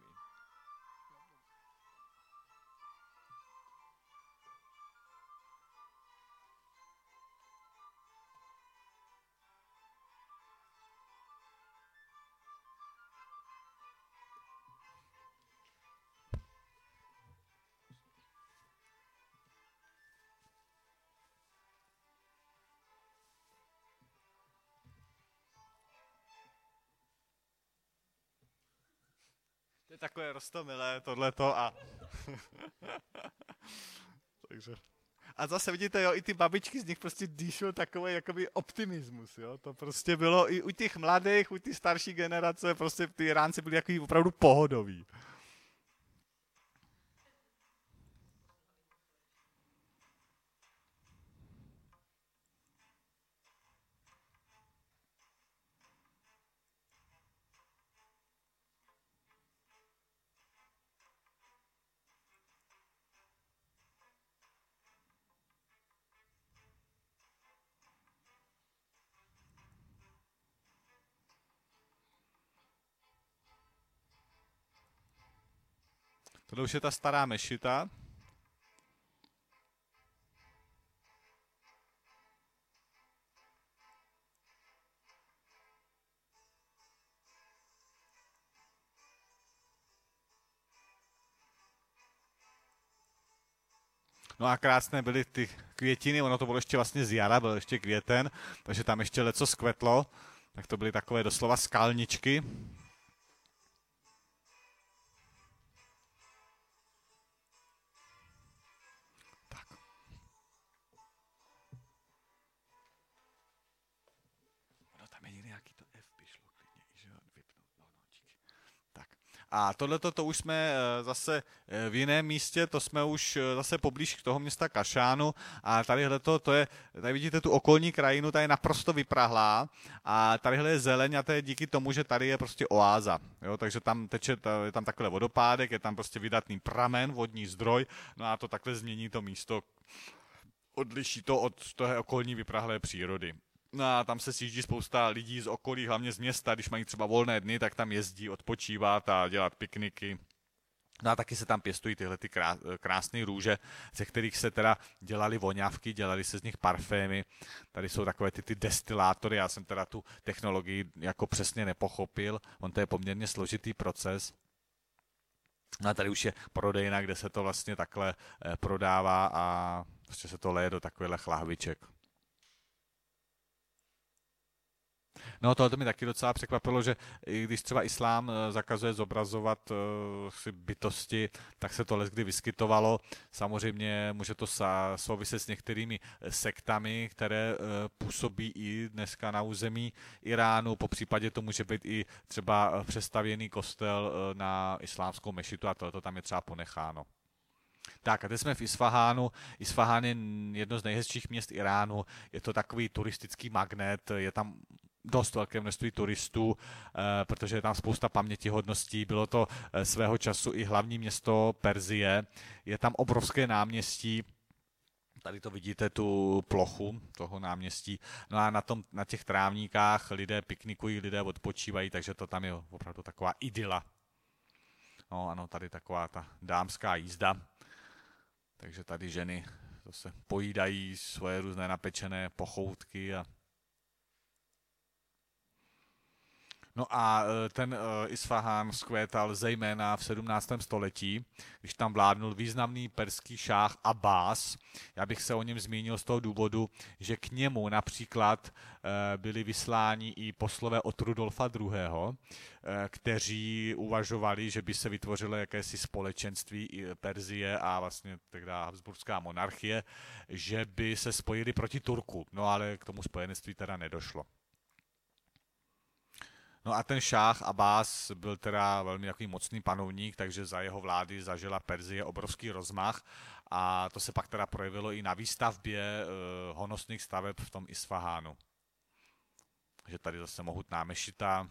To je takové roztomilé, tohleto a... Takže... A zase vidíte, jo, i ty babičky z nich prostě dýšou takový jakoby optimismus, jo. To prostě bylo i u těch mladých, u těch starší generace, prostě ty Iránci byli takový opravdu pohodoví. Tohle už je ta stará mešita. No a krásné byly ty květiny, ono to bylo ještě vlastně z jara, byl ještě květen, takže tam ještě leco skvetlo, tak to byly takové doslova skalničky. A tohleto to už jsme zase v jiném místě, to jsme už zase poblíž k toho města Kašánu a tadyhleto, to je, tady vidíte tu okolní krajinu, ta je naprosto vyprahlá a tadyhle je zeleň a to je díky tomu, že tady je prostě oáza, jo, takže tam teče, je tam takhle vodopádek, je tam prostě vydatný pramen, vodní zdroj, no a to takhle změní to místo, odliší to od toho okolní vyprahlé přírody. No a tam se sjíždí spousta lidí z okolí, hlavně z města, když mají třeba volné dny, tak tam jezdí odpočívat a dělat pikniky. No a taky se tam pěstují tyhle ty krásné růže, ze kterých se teda dělaly voňavky, dělaly se z nich parfémy. Tady jsou takové ty, ty destilátory, já jsem teda tu technologii jako přesně nepochopil, on to je poměrně složitý proces. No a tady už je prodejna, kde se to vlastně takhle prodává a prostě se to leje do takovýchhle lahviček. No tohle mi taky docela překvapilo, že i když třeba islám zakazuje zobrazovat uh, si bytosti, tak se to leckdy vyskytovalo. Samozřejmě může to souviset s některými sektami, které uh, působí i dneska na území Iránu. Po případě to může být i třeba přestavěný kostel uh, na islámskou mešitu a tohle tam je třeba ponecháno. Tak a teď jsme v Isfahánu. Isfahán je jedno z nejhezčích měst Iránu. Je to takový turistický magnet, je tam dost velké množství turistů, protože je tam spousta pamětihodností. Bylo to svého času i hlavní město Perzie. Je tam obrovské náměstí. Tady to vidíte, tu plochu toho náměstí. No a na, tom, na těch trávníkách lidé piknikují, lidé odpočívají, takže to tam je opravdu taková idyla. No ano, tady taková ta dámská jízda. Takže tady ženy zase pojídají svoje různé napečené pochoutky a no a ten Isfahán vzkvétal zejména v sedmnáctém století, když tam vládnul významný perský šáh Abbás. Já bych se o něm zmínil z toho důvodu, že k němu například byli vysláni i poslové od Rudolfa druhého., kteří uvažovali, že by se vytvořilo jakési společenství Perzie a vlastně teda habsburská monarchie, že by se spojili proti Turku. No ale k tomu spojenectví teda nedošlo. No a ten šáh Abbás byl teda velmi takový mocný panovník, takže za jeho vlády zažila Perzie obrovský rozmach a to se pak teda projevilo i na výstavbě e, honosných staveb v tom Isfahánu. Takže tady zase mohutná mešita.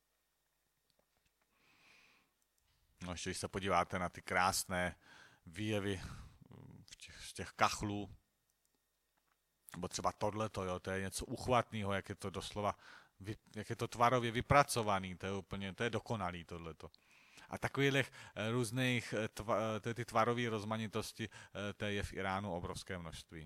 No ještě když se podíváte na ty krásné výjevy z těch kachlů, nebo třeba tohleto, jo, to je něco uchvatného, jak je to doslova jak je to tvarově vypracovaný, to je úplně, to je dokonalý tohleto. A takových různých tva, ty tvarové rozmanitosti, to je v Iránu obrovské množství.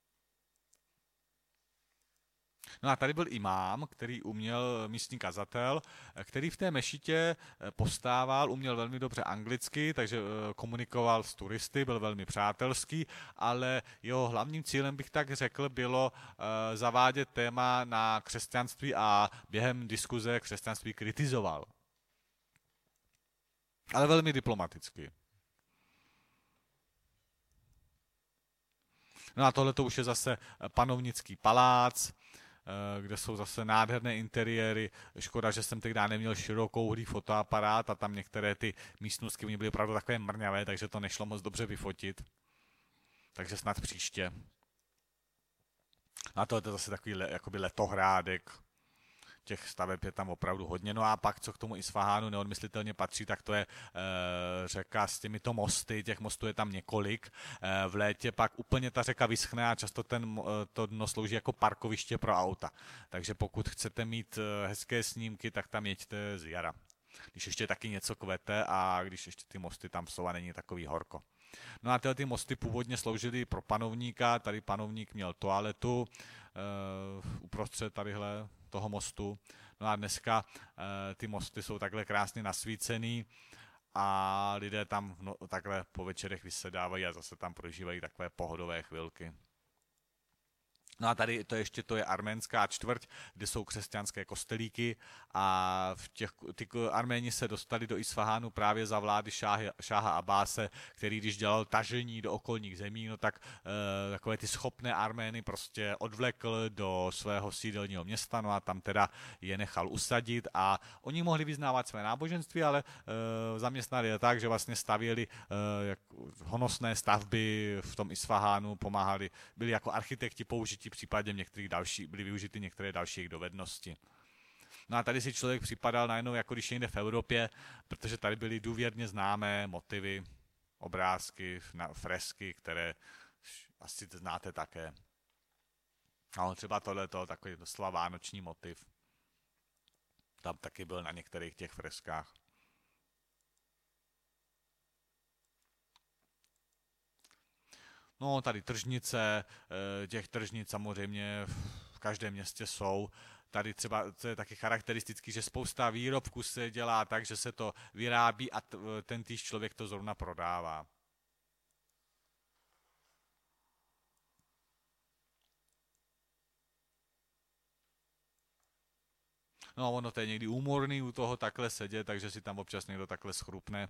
No a tady byl imám, který uměl, místní kazatel, který v té mešitě postával, uměl velmi dobře anglicky, takže komunikoval s turisty, byl velmi přátelský, ale jeho hlavním cílem, bych tak řekl, bylo zavádět téma na křesťanství a během diskuze křesťanství kritizoval. Ale velmi diplomaticky. No a tohle to už je zase panovnický palác, kde jsou zase nádherné interiéry. Škoda, že jsem tehdy neměl širokouhlý fotoaparát a tam některé ty místnosti byly opravdu takové mrňavé, takže to nešlo moc dobře vyfotit. Takže snad příště. A to je zase takový le, jakoby letohrádek. Těch staveb je tam opravdu hodně. No a pak, co k tomu Isfahánu neodmyslitelně patří, tak to je e, řeka s těmito mosty. Těch mostů je tam několik. E, v létě pak úplně ta řeka vyschne a často ten, to dno slouží jako parkoviště pro auta. Takže pokud chcete mít hezké snímky, tak tam jeďte z jara. Když ještě taky něco kvete a když ještě ty mosty tam jsou a není takový horko. No a tyhle ty mosty původně sloužily pro panovníka. Tady panovník měl toaletu e, uprostřed tadyhle toho mostu. No a dneska e, ty mosty jsou takhle krásně nasvícený a lidé tam no, takhle po večerech vysedávají a zase tam prožívají takové pohodové chvilky. No a tady to ještě to je arménská čtvrť, kde jsou křesťanské kostelíky a v těch, ty Arméni se dostali do Isfahánu právě za vlády šáhy, šáha Abáse, který když dělal tažení do okolních zemí, no tak e, takové ty schopné Armény prostě odvlekl do svého sídelního města, no a tam teda je nechal usadit a oni mohli vyznávat své náboženství, ale e, zaměstnali je tak, že vlastně stavěli e, jak, honosné stavby v tom Isfahánu, pomáhali, byli jako architekti použití, případně některých další, byly využity některé další dovednosti. No a tady si člověk připadal najednou, jako když je jinde v Evropě, protože tady byly důvěrně známé motivy, obrázky, fresky, které asi znáte také. Ale třeba tohleto, takový doslova vánoční motiv. Tam taky byl na některých těch freskách. No, tady tržnice, těch tržnic samozřejmě v každém městě jsou. Tady třeba, co je taky charakteristický, že spousta výrobků se dělá tak, že se to vyrábí a ten týž člověk to zrovna prodává. No, ono to je někdy úmorný u toho takhle sedět, takže si tam občas někdo takhle schrupne.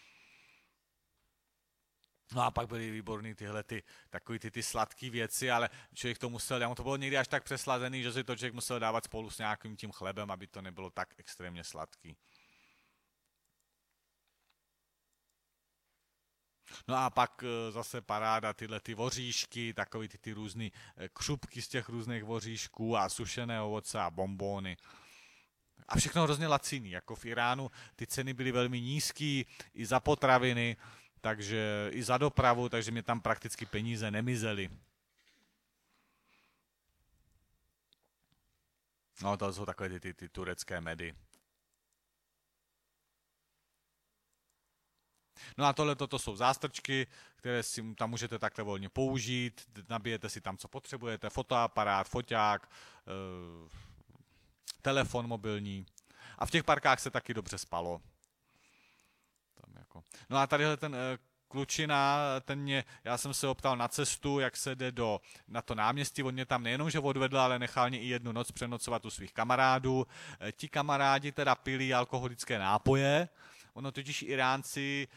No a pak byly výborný tyhle ty, takový ty, ty sladké věci, ale člověk to musel, já mu to bylo někdy až tak přeslazený, že si to člověk musel dávat spolu s nějakým tím chlebem, aby to nebylo tak extrémně sladký. No a pak zase paráda tyhle ty voříšky, takový ty, ty různý křupky z těch různých voříšků a sušené ovoce a bonbóny. A všechno hrozně laciný, jako v Iránu ty ceny byly velmi nízký i za potraviny, takže i za dopravu, takže mě tam prakticky peníze nemizely. No to jsou takové ty, ty, ty turecké medy. No a tohle to jsou zástrčky, které si tam můžete takhle volně použít, nabijete si tam, co potřebujete, fotoaparát, foťák, e, telefon mobilní. A v těch parkách se taky dobře spalo. Tam jako. No a tadyhle ten e, klučina, ten mě, já jsem se optal na cestu, jak se jde do, na to náměstí, on mě tam nejenom, že odvedl, ale nechal mě i jednu noc přenocovat u svých kamarádů. E, ti kamarádi teda pili alkoholické nápoje. Ono totiž Iránci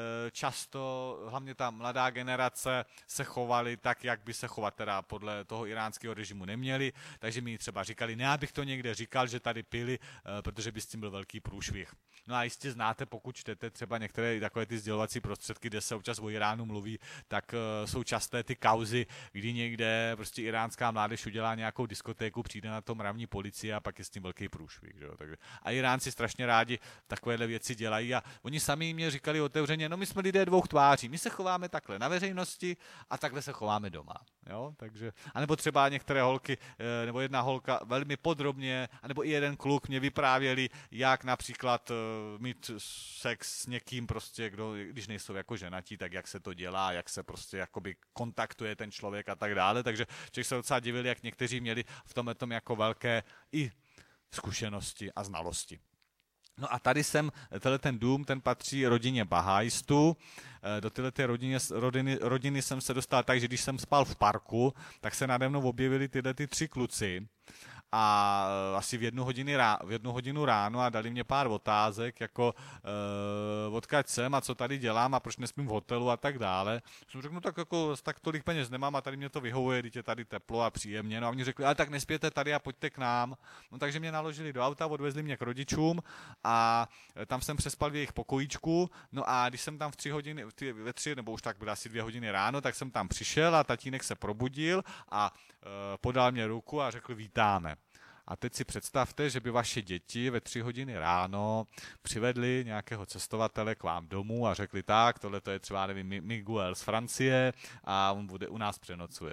často, hlavně ta mladá generace, se chovali tak, jak by se chovat teda podle toho iránského režimu neměli, takže mi třeba říkali, ne, abych to někde říkal, že tady pili, protože by s tím byl velký průšvih. No a jistě znáte, pokud čtete třeba některé takové ty sdělovací prostředky, kde se občas o Iránu mluví, tak jsou časté ty kauzy, kdy někde prostě iránská mládež udělá nějakou diskotéku, přijde na to mravní policie a pak je s tím velký průšvih. Že jo? A Iránci strašně rádi takovéhle věci dělají a oni sami mě říkali otevřeně, no my jsme lidé dvou tváří, my se chováme takhle na veřejnosti a takhle se chováme doma. Jo? Takže, anebo třeba některé holky, nebo jedna holka velmi podrobně, anebo i jeden kluk mě vyprávěli, jak například mít sex s někým prostě, kdo, když nejsou jako ženatí, tak jak se to dělá, jak se prostě jakoby kontaktuje ten člověk a tak dále, takže člověk se docela divil, jak někteří měli v tomhle tom jako velké i zkušenosti a znalosti. No a tady jsem, tenhle ten dům, ten patří rodině Baháistů. Do této rodiny, rodiny, rodiny jsem se dostal tak, že když jsem spal v parku, tak se nade mnou objevili tyhle ty tři kluci a asi v jednu, hodiny rá, v jednu hodinu ráno a dali mě pár otázek, jako uh, odkud jsem a co tady dělám a proč nespím v hotelu a tak dále. Jsem řekl, no tak jako tak tolik peněz nemám a tady mě to vyhovuje, když je tady teplo a příjemně. No a oni řekli, ale tak nespěte tady a pojďte k nám. No takže mě naložili do auta, odvezli mě k rodičům a tam jsem přespal v jejich pokojíčku. No a když jsem tam v tři hodiny, ve tři, nebo už tak bylo asi dvě hodiny ráno, tak jsem tam přišel a tatínek se probudil a uh, podal mě ruku a řekl, vítáme. A teď si představte, že by vaše děti ve tři hodiny ráno přivedli nějakého cestovatele k vám domů a řekli tak, tohle to je třeba, nevím, Miguel z Francie a on bude u nás přenocuje.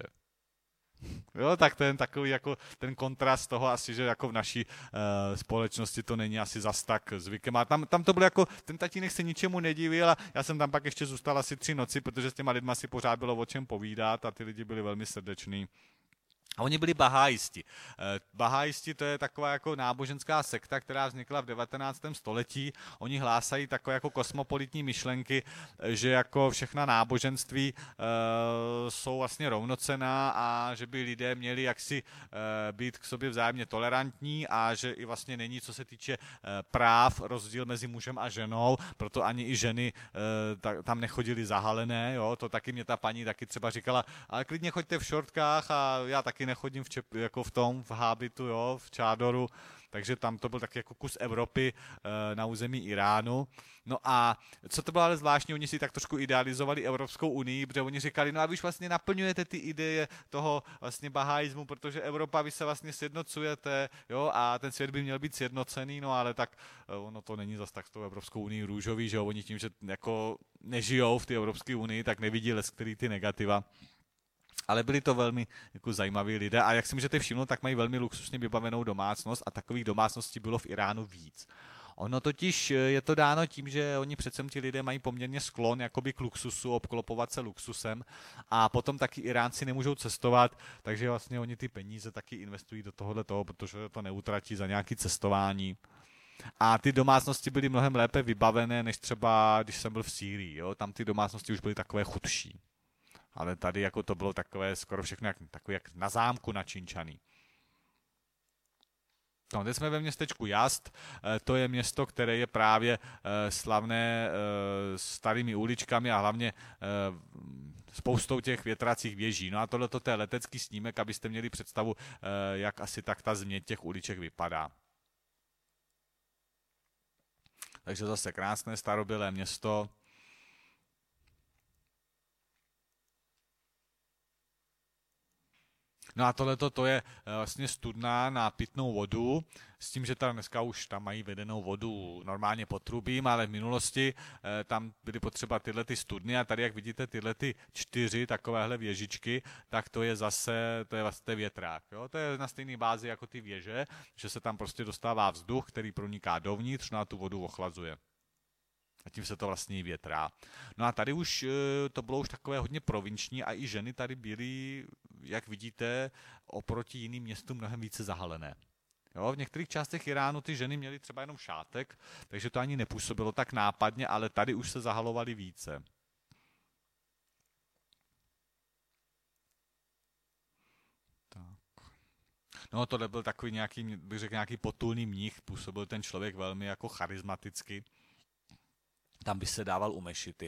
Jo, tak ten takový jako ten kontrast toho asi, že jako v naší uh, společnosti to není asi zas tak zvykem. A tam, tam to bylo jako, ten tatínek se ničemu nedivil a já jsem tam pak ještě zůstal asi tři noci, protože s těma lidma si pořád bylo o čem povídat a ty lidi byli velmi srdeční. A oni byli baháisti. Baháisti to je taková jako náboženská sekta, která vznikla v devatenáctém století. Oni hlásají takové jako kosmopolitní myšlenky, že jako všechna náboženství e, jsou vlastně rovnocenná a že by lidé měli jaksi e, být k sobě vzájemně tolerantní a že i vlastně není, co se týče e, práv, rozdíl mezi mužem a ženou, proto ani i ženy e, ta, tam nechodily zahalené, jo? To taky mě ta paní taky třeba říkala, ale klidně choďte v šortkách a já taky nechodím v čep, jako v tom, v hábitu, jo, v čádoru, takže tam to byl taky jako kus Evropy e, na území Iránu. No a co to bylo ale zvláštní, oni si tak trošku idealizovali Evropskou unii, protože oni říkali, no a vy už vlastně naplňujete ty ideje toho vlastně baháismu, protože Evropa, vy se vlastně sjednocujete, jo, a ten svět by měl být sjednocený, no ale tak ono to není zas tak s tou Evropskou unii růžový, že jo, oni tím, že jako nežijou v té Evropské unii, tak nevidí leckterý ty negativa. Ale byli to velmi jako zajímaví lidé a jak si můžete všimnout, tak mají velmi luxusně vybavenou domácnost a takových domácností bylo v Iránu víc. Ono totiž je to dáno tím, že oni přece ti lidé mají poměrně sklon jakoby k luxusu, obklopovat se luxusem a potom taky Iránci nemůžou cestovat, takže vlastně oni ty peníze taky investují do tohohle toho, protože to neutratí za nějaké cestování. A ty domácnosti byly mnohem lépe vybavené, než třeba, když jsem byl v Sýrii, jo? Tam ty domácnosti už byly takové chudší. Ale tady jako to bylo takové skoro všechno jak, takové jak na zámku načinčaný. No, teď jsme ve městečku Yazd, to je město, které je právě slavné starými uličkami a hlavně spoustou těch větracích věží. No a tohle to je letecký snímek, abyste měli představu, jak asi tak ta změť těch uliček vypadá. Takže zase krásné starobylé město. No a tohleto to je vlastně studna na pitnou vodu, s tím, že tam dneska už tam mají vedenou vodu normálně potrubím, ale v minulosti tam byly potřeba tyhle ty studny a tady, jak vidíte, tyhle ty čtyři takovéhle věžičky, tak to je zase, to je vlastně větrák. Jo? To je na stejné bázi jako ty věže, že se tam prostě dostává vzduch, který proniká dovnitř, no a tu vodu ochlazuje. A tím se to vlastně větrá. No a tady už to bylo už takové hodně provinční a i ženy tady byly, jak vidíte, oproti jiným městům mnohem více zahalené. Jo, v některých částech Iránu ty ženy měly třeba jenom šátek, takže to ani nepůsobilo tak nápadně, ale tady už se zahalovaly více. Tak. No tohle byl takový nějaký, bych řekl, nějaký potulný mních, působil ten člověk velmi jako charismaticky. Tam by se dával u mešity.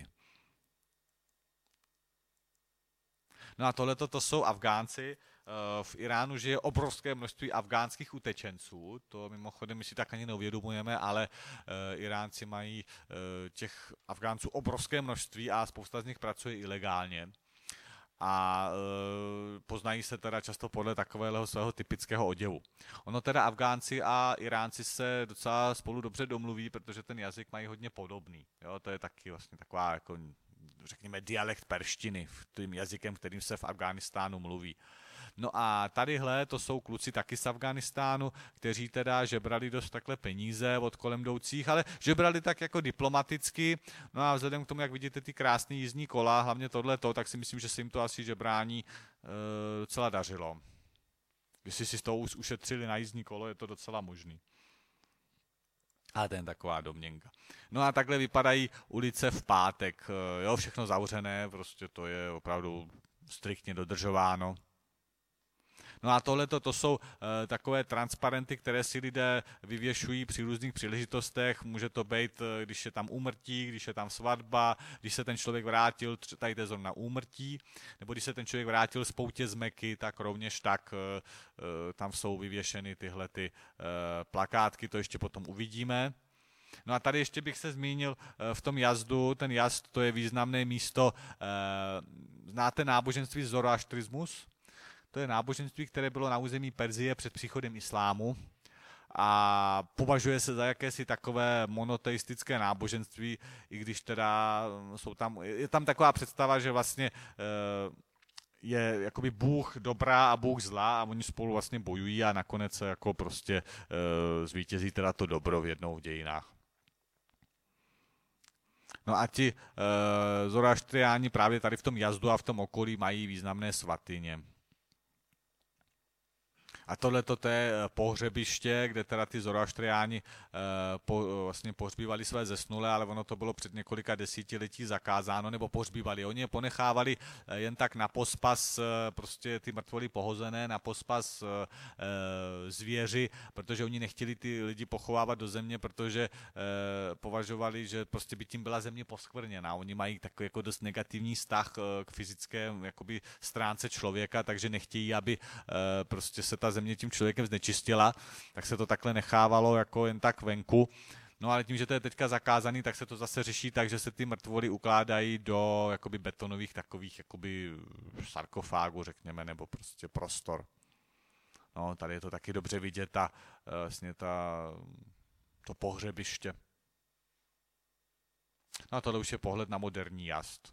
No a tohleto to jsou Afgánci. V Iránu žije obrovské množství afgánských utečenců. To mimochodem my si tak ani neuvědomujeme, ale Iránci mají těch Afgánců obrovské množství a spousta z nich pracuje ilegálně. A e, poznají se teda často podle takového svého typického oděvu. Ono teda Afgánci a Iránci se docela spolu dobře domluví, protože ten jazyk mají hodně podobný. Jo, to je taky vlastně taková, jako, řekněme, dialekt perštiny, tím jazykem, kterým se v Afghánistánu mluví. No a tadyhle to jsou kluci taky z Afghánistánu, kteří teda žebrali dost takhle peníze od kolem jdoucích, ale žebrali tak jako diplomaticky. No a vzhledem k tomu, jak vidíte ty krásné jízdní kola, hlavně tohleto, tak si myslím, že se jim to asi žebrání e, docela dařilo. Jestli si z toho ušetřili na jízdní kolo, je to docela možný. Ale to je taková domněnka. No a takhle vypadají ulice v pátek. Jo, všechno zavřené, prostě to je opravdu striktně dodržováno. No a tohleto to jsou e, takové transparenty, které si lidé vyvěšují při různých příležitostech. Může to být, když je tam úmrtí, když je tam svatba, když se ten člověk vrátil, tady to je zrovna úmrtí, nebo když se ten člověk vrátil z poutě z Meky, tak rovněž tak e, e, tam jsou vyvěšeny tyhle ty e, plakátky, to ještě potom uvidíme. No a tady ještě bych se zmínil e, v tom Yazdu, ten Yazd to je významné místo, e, znáte náboženství zoroastrismus? To je náboženství, které bylo na území Perzie před příchodem islámu a považuje se za jakési takové monoteistické náboženství, i když teda jsou tam, je tam taková představa, že vlastně je jakoby Bůh dobrá a Bůh zlá a oni spolu vlastně bojují a nakonec se jako prostě zvítězí teda to dobro v jednou v dějinách. No a ti zoroastriáni právě tady v tom Yazdu a v tom okolí mají významné svatyně. A tohle to je pohřebiště, kde teda ty zoroaštriáni eh, po, vlastně pohřbívali své zesnulé, ale ono to bylo před několika desítiletí zakázáno, nebo pohřbívali. Oni je ponechávali eh, jen tak na pospas, eh, prostě ty mrtvoly pohozené, na pospas eh, zvěři, protože oni nechtěli ty lidi pochovávat do země, protože eh, považovali, že prostě by tím byla země poskvrněná. Oni mají takový jako dost negativní vztah eh, k fyzické jakoby stránce člověka, takže nechtějí, aby eh, prostě se ta země tím člověkem znečistila, tak se to takhle nechávalo jako jen tak venku. No ale tím, že to je teďka zakázaný, tak se to zase řeší tak, že se ty mrtvoly ukládají do jakoby betonových takových jakoby sarkofágů, řekněme, nebo prostě prostor. No, tady je to taky dobře vidět, ta, vlastně ta, to pohřebiště. No a tohle už je pohled na moderní Jasd.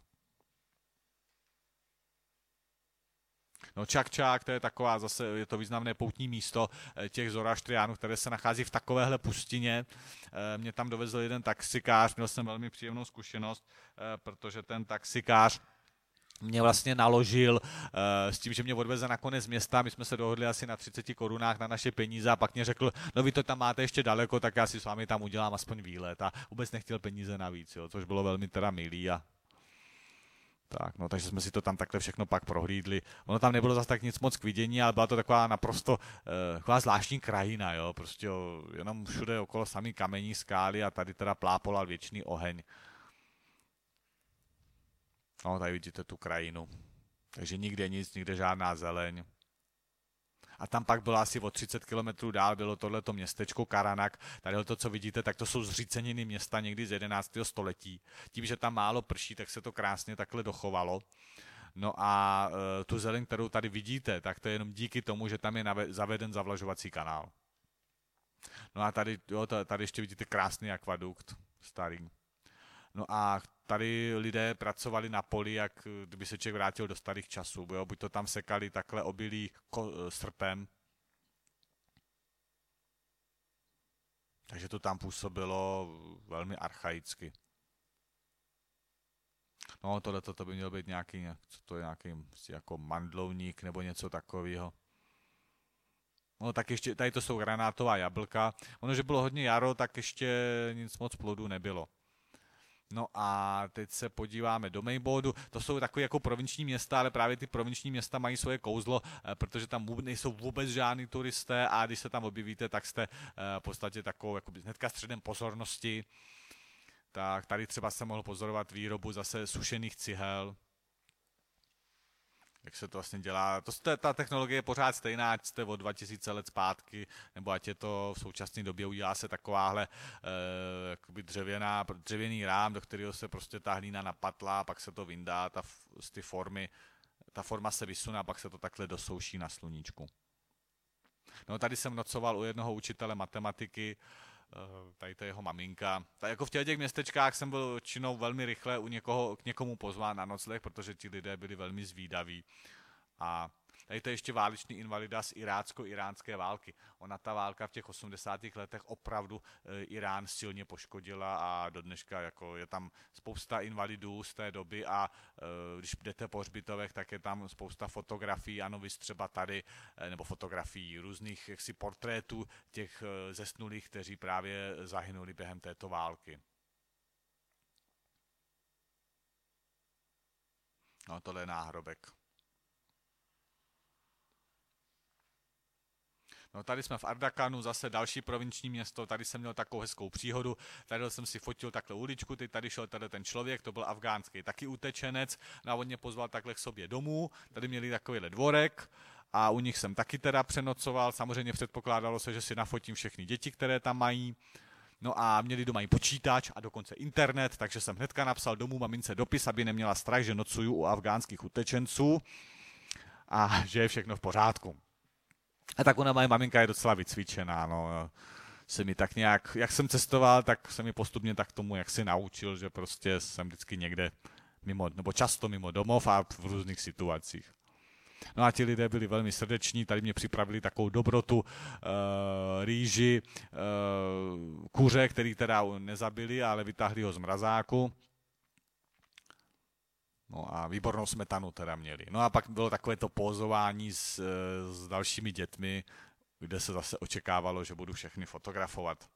No Čakčák, to je taková zase, je to významné poutní místo těch zoroaštriánů, které se nachází v takovéhle pustině. Mě tam dovezl jeden taxikář, měl jsem velmi příjemnou zkušenost, protože ten taxikář mě vlastně naložil uh, s tím, že mě odveze na konec města, my jsme se dohodli asi na třicet korunách na naše peníze a pak mě řekl, no vy to tam máte ještě daleko, tak já si s vámi tam udělám aspoň výlet a vůbec nechtěl peníze navíc, jo, což bylo velmi teda milý a tak, no, takže jsme si to tam takhle všechno pak prohlídli. Ono tam nebylo zase tak nic moc k vidění, ale byla to taková naprosto uh, taková zvláštní krajina, jo, prostě jo, jenom všude okolo samý kamení, skály a tady teda plápolal věčný oheň. No, tady vidíte tu krajinu. Takže nikde nic, nikde žádná zeleň. A tam pak bylo asi o třicet kilometrů dál, bylo tohleto městečko Karanak. Tady to, co vidíte, tak to jsou zříceniny města někdy z jedenáctého století. Tím, že tam málo prší, tak se to krásně takhle dochovalo. No a e, tu zeleň, kterou tady vidíte, tak to je jenom díky tomu, že tam je nave- zaveden zavlažovací kanál. No a tady, jo, tady ještě vidíte krásný akvadukt, starý. No a tady lidé pracovali na poli, jak kdyby se člověk vrátil do starých časů. Jo? Buď to tam sekali takhle obilí ko- srpem. Takže to tam působilo velmi archaicky. No tohle to by mělo být nějaký, co to je, nějaký jako mandlovník nebo něco takového. No tak ještě, tady to jsou granátová jablka. Ono, že bylo hodně jaro, tak ještě nic moc plodů nebylo. No a teď se podíváme do mainboardu. To jsou takové jako provinční města, ale právě ty provinční města mají svoje kouzlo, protože tam nejsou vůbec žádní turisté a když se tam objevíte, tak jste v podstatě takovou jakoby hnedka středem pozornosti. Tak tady třeba se mohl pozorovat výrobu zase sušených cihel. Jak se to vlastně dělá. To, ta technologie je pořád stejná, ať jste o dva tisíce let zpátky, nebo ať je to v současné době, udělá se takováhle e, dřevěná, dřevěný rám, do kterého se prostě ta hlína napatlá, pak se to vyndá, ta, z ty formy, ta forma se vysune a pak se to takhle dosouší na sluníčku. No tady jsem nocoval u jednoho učitele matematiky, tady to je jeho maminka. Tak jako v těch městečkách jsem byl činou velmi rychle u někoho, k někomu pozván na nocleh, protože ti lidé byli velmi zvídaví. A tady to je ještě válečný invalida z irácko-iránské války. Ona ta válka v těch osmdesátých letech opravdu e, Irán silně poškodila a do dneška jako je tam spousta invalidů z té doby a e, když jdete po hřbitovech, tak je tam spousta fotografií, ano, vy třeba tady, e, nebo fotografií různých jaksi portrétů těch e, zesnulých, kteří právě zahynuli během této války. No, tohle je náhrobek. No tady jsme v Ardakanu, zase další provinční město, tady jsem měl takovou hezkou příhodu, tady jsem si fotil takhle uličku, teď tady šel tady ten člověk, to byl afgánský taky utečenec, no a on mě pozval takhle k sobě domů, tady měli takovýhle dvorek a u nich jsem taky teda přenocoval, samozřejmě předpokládalo se, že si nafotím všechny děti, které tam mají. No a měli doma i počítač a dokonce internet, takže jsem hnedka napsal domů mamince dopis, aby neměla strach, že nocuju u afgánských utečenců a že je všechno v pořádku. A tak ona, moje maminka je docela vycvičená, no, se mi tak nějak, jak jsem cestoval, tak se mi postupně tak tomu, jak si naučil, že prostě jsem vždycky někde mimo, nebo často mimo domov a v různých situacích. No a ti lidé byli velmi srdeční, tady mě připravili takovou dobrotu, uh, rýži, uh, kuře, který teda nezabili, ale vytáhli ho z mrazáku. No a výbornou smetanu teda měli. No a pak bylo takové to pózování s, s dalšími dětmi, kde se zase očekávalo, že budu všechny fotografovat.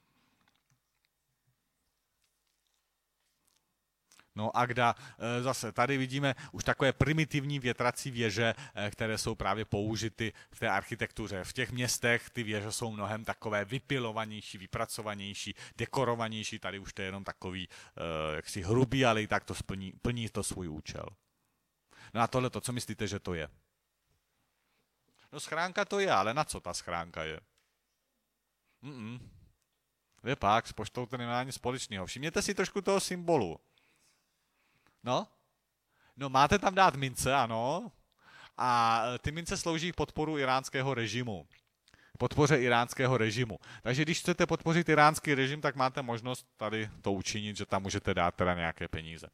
No a kde zase tady vidíme už takové primitivní větrací věže, které jsou právě použity v té architektuře. V těch městech ty věže jsou mnohem takové vypilovanější, vypracovanější, dekorovanější. Tady už to je jenom takový jaksi hrubý, ale i tak to splní, plní to svůj účel. No a tohle to, co myslíte, že to je? No schránka to je, ale na co ta schránka je? Mm-mm. Je pak, s poštou to nemá nic společného. Všimněte si trošku toho symbolu. No, no máte tam dát mince, ano, a ty mince slouží k podporu iránského režimu. Podpoře iránského režimu. Takže když chcete podpořit iránský režim, tak máte možnost tady to učinit, že tam můžete dát teda nějaké peníze.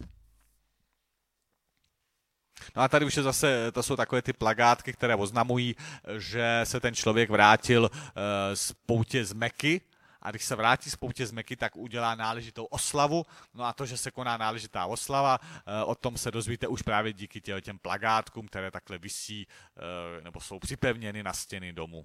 No a tady už je zase, to jsou takové ty plakátky, které oznamují, že se ten člověk vrátil z poutě z Meky, a když se vrátí z poutě z Meky, tak udělá náležitou oslavu. No a to, že se koná náležitá oslava, o tom se dozvíte už právě díky těm plakátkům, které takhle visí nebo jsou připevněny na stěny domu.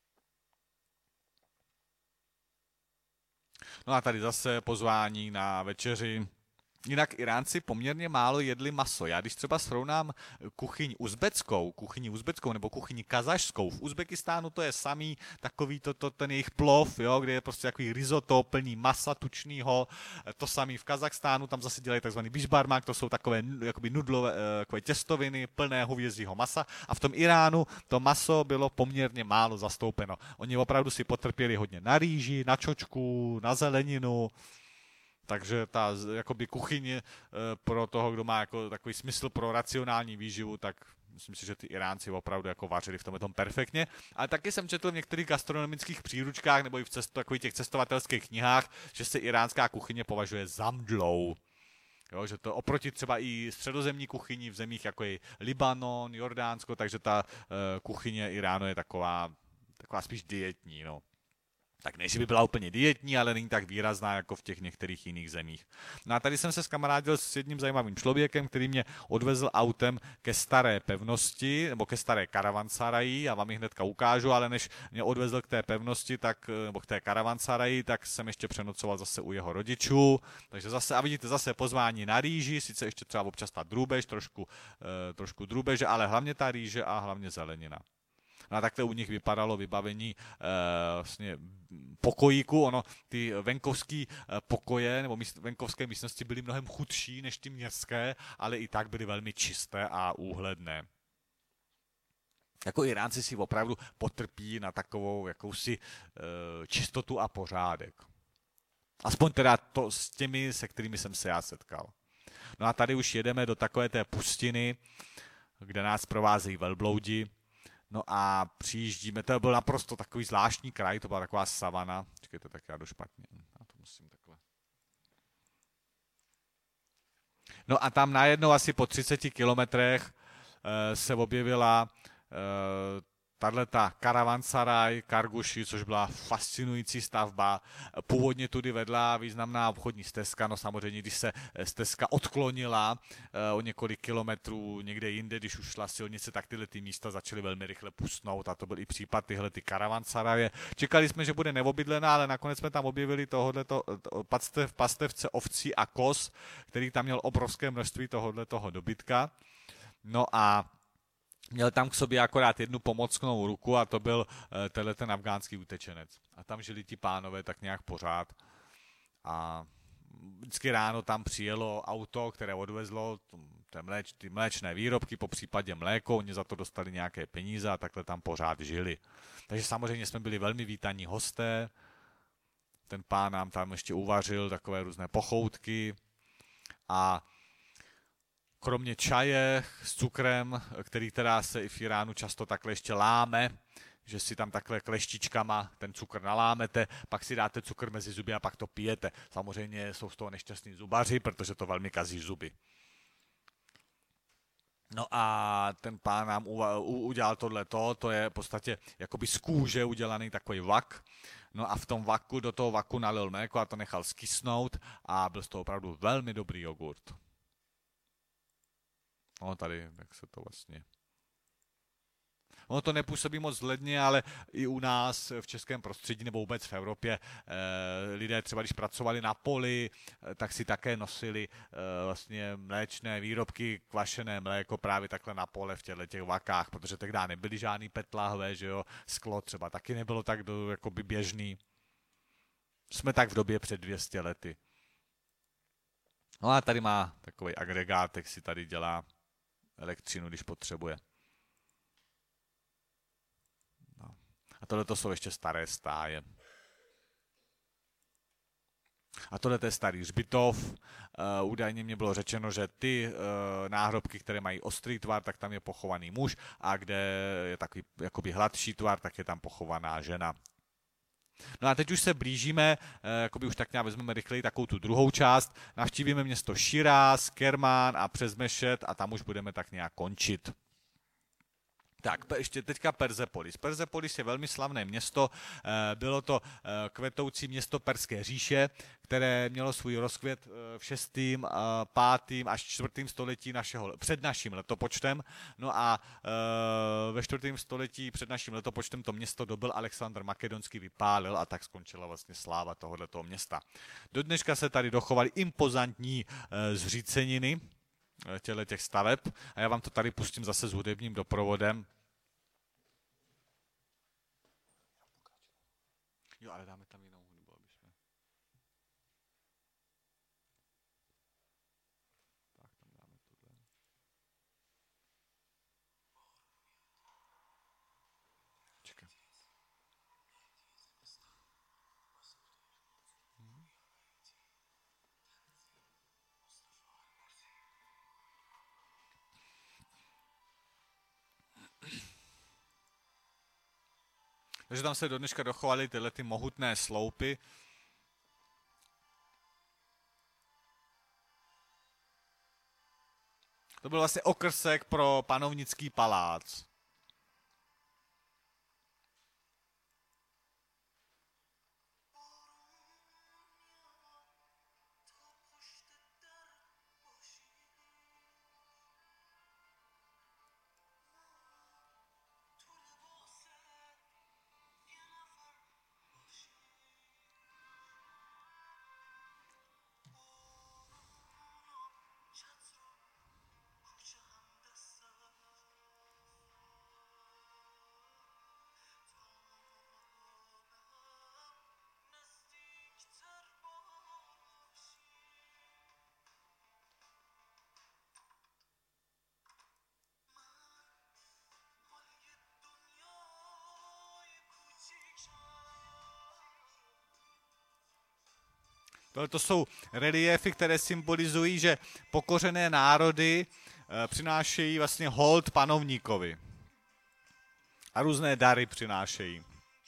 No a tady zase pozvání na večeři. Jinak Iránci poměrně málo jedli maso. Já když třeba srovnám kuchyň uzbeckou, kuchyni uzbeckou nebo kuchyni kazašskou, v Uzbekistánu to je samý takový to, to, ten jejich plov, jo, kde je prostě takový risotto plný masa tučného. To samý v Kazachstánu, tam zase dělají takzvaný bišbarmak, to jsou takové jakoby nudlové takové těstoviny plné hovězího masa. A v tom Iránu to maso bylo poměrně málo zastoupeno. Oni opravdu si potrpěli hodně na rýži, na čočku, na zeleninu. Takže ta jakoby kuchyně pro toho, kdo má jako takový smysl pro racionální výživu, tak myslím si, že ty Iránci opravdu jako vařili v tomhle tom perfektně. Ale taky jsem četl v některých gastronomických příručkách nebo i v cest, takových těch cestovatelských knihách, že se iránská kuchyně považuje za mdlou. Jo, že to oproti třeba i středozemní kuchyni v zemích jako je Libanon, Jordánsko, takže ta uh, kuchyně Iránu je taková, taková spíš dietní, no. Tak ne, že by byla úplně dietní, ale není tak výrazná jako v těch některých jiných zemích. No a tady jsem se skamarádil s jedním zajímavým člověkem, který mě odvezl autem ke staré pevnosti, nebo ke staré karavansaraji, já vám ji hnedka ukážu, ale než mě odvezl k té pevnosti, tak, nebo k té karavansaraji, tak jsem ještě přenocoval zase u jeho rodičů. Takže zase, a vidíte, zase pozvání na rýži, sice ještě třeba občas ta drůbež, trošku, eh, trošku drůbeže, ale hlavně ta rýže a hlavně zelenina. No a takhle u nich vypadalo vybavení eh, vlastně pokojíku. Ono, ty venkovské eh, pokoje nebo míst, venkovské místnosti byly mnohem chudší než ty městské, ale i tak byly velmi čisté a úhledné. Jako Iránci si opravdu potrpí na takovou jakousi eh, čistotu a pořádek. Aspoň teda to s těmi, se kterými jsem se já setkal. No a tady už jedeme do takové té pustiny, kde nás provázejí velbloudi. No a přijíždíme, to byl naprosto takový zvláštní kraj, to byla taková savana. Čekajte, tak já jdu špatně. Já to musím takhle. No a tam najednou asi po třiceti kilometrech e, se objevila e, tato karavansaraj Karguši, což byla fascinující stavba. Původně tudy vedla významná obchodní stezka, no samozřejmě, když se stezka odklonila o několik kilometrů někde jinde, když už šla silnice, tak tyhle ty místa začaly velmi rychle pustnout a to byl i případ tyhle ty karavansaraje. Čekali jsme, že bude neobydlená, ale nakonec jsme tam objevili tohoto pastev, pastevce ovcí a koz, který tam měl obrovské množství tohoto dobytka. No a měl tam k sobě akorát jednu pomocnou ruku a to byl tenhle ten afgánský utečenec. A tam žili ti pánové tak nějak pořád. A vždycky ráno tam přijelo auto, které odvezlo mléč, ty mléčné výrobky, po případě mléko, oni za to dostali nějaké peníze a takhle tam pořád žili. Takže samozřejmě jsme byli velmi vítaní hosté. Ten pán nám tam ještě uvařil takové různé pochoutky a kromě čaje s cukrem, který teda se i v Iránu často takhle ještě láme, že si tam takhle kleštičkama ten cukr nalámete, pak si dáte cukr mezi zuby a pak to pijete. Samozřejmě jsou z toho nešťastní zubaři, protože to velmi kazí zuby. No a ten pán nám udělal tohleto, to je v podstatě jakoby z kůže udělaný takový vak. No a v tom vaku, do toho vaku nalil mléko a to nechal skysnout a byl z toho opravdu velmi dobrý jogurt. No tady, jak se to vlastně... Ono to nepůsobí moc vzhledně, ale i u nás v českém prostředí nebo vůbec v Evropě eh, lidé třeba, když pracovali na poli, eh, tak si také nosili eh, vlastně mléčné výrobky, kvašené mléko právě takhle na pole v těchto těch vakách, protože tehdy nebyly žádný pet lahve, že jo, sklo třeba taky nebylo tak do, jakoby běžný. Jsme tak v době před dvě stě lety. No a tady má takový agregátek, si tady dělá elektřinu, když potřebuje. A tohle to jsou ještě staré stáje. A tohle je starý hřbitov. Uh, údajně mě bylo řečeno, že ty uh, náhrobky, které mají ostrý tvar, tak tam je pochovaný muž, a kde je takový jakoby hladší tvar, tak je tam pochovaná žena. No a teď už se blížíme, eh, jakoby už tak nějak vezmeme rychleji takovou tu druhou část, navštívíme město Širáz, Kermán a přes Mešet a tam už budeme tak nějak končit. Tak, ještě teďka Persepolis. Persepolis je velmi slavné město, bylo to kvetoucí město Perské říše, které mělo svůj rozkvět v šestém, pátém až čtvrtém století našeho, před naším letopočtem. No a ve čtvrtém století před naším letopočtem to město dobil Alexandr Makedonský, vypálil a tak skončila vlastně sláva tohoto města. Do dneška se tady dochovaly impozantní zříceniny těchto těch staveb a já vám to tady pustím zase s hudebním doprovodem. Jo, ale dáme tam jinou hudbu, aby jsme... Tak, tam dáme tohle. Čekaj. Hmm. Takže tam se do dneška dochovaly tyhle ty mohutné sloupy. To byl vlastně okrsek pro panovnický palác. To jsou reliéfy, které symbolizují, že pokořené národy e, přinášejí vlastně hold panovníkovi. A různé dary přinášejí.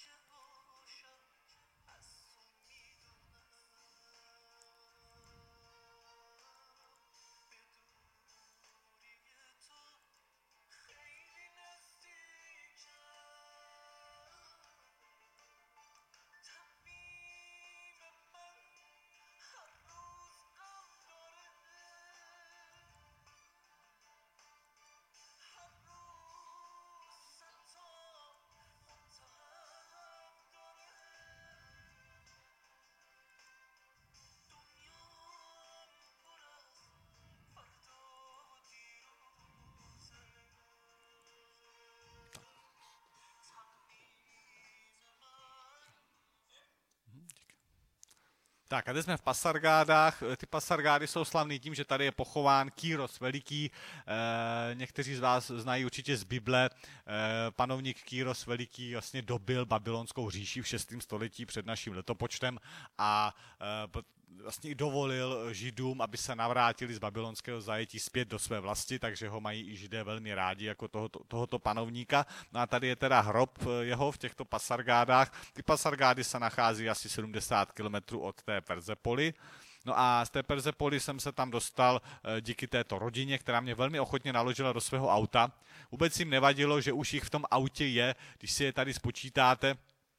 Tak a teď jsme v Pasargádách. Ty Pasargády jsou slavný tím, že tady je pochován Kyros Veliký. E, někteří z vás znají určitě z Bible. E, panovník Kyros Veliký vlastně dobil babylonskou říši v šestém století před naším letopočtem a e, vlastně i dovolil Židům, aby se navrátili z babylonského zajetí zpět do své vlasti, takže ho mají i Židé velmi rádi jako tohoto, tohoto panovníka. No a tady je teda hrob jeho v těchto Pasargádách. Ty Pasargády se nachází asi sedmdesát kilometrů od té Persepoli. No a z té Persepoli jsem se tam dostal díky této rodině, která mě velmi ochotně naložila do svého auta. Vůbec jim nevadilo, že už jich v tom autě je, když si je tady spočítáte,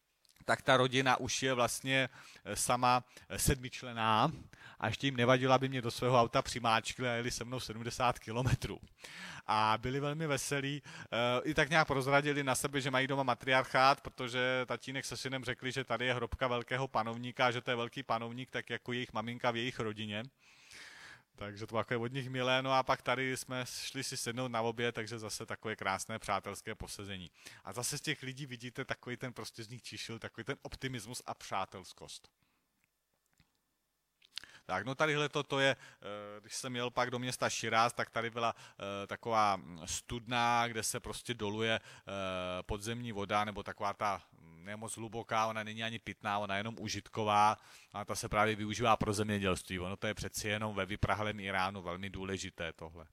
tak ta rodina už je vlastně sama sedmičlenná a ještě jim nevadilo, aby mě do svého auta přimáčkli a jeli se mnou sedmdesát kilometrů. A byli velmi veselí, i tak nějak prozradili na sebe, že mají doma matriarchát, protože tatínek se synem řekli, že tady je hrobka velkého panovníka, že to je velký panovník, tak jako jejich maminka v jejich rodině. Takže to bylo takové od nich milé, no a pak tady jsme šli si sednout na oběd, takže zase takové krásné přátelské posezení. A zase z těch lidí vidíte takový ten prostě z nich čišil, takový ten optimismus a přátelskost. Tak, no tadyhle to, to je, když jsem jel pak do města Širáz, tak tady byla taková studna, kde se prostě doluje podzemní voda, nebo taková ta nemoc hluboká, ona není ani pitná, ona je jenom užitková a ta se právě využívá pro zemědělství. Ono to je přeci jenom ve vyprahlém Iránu velmi důležité tohle.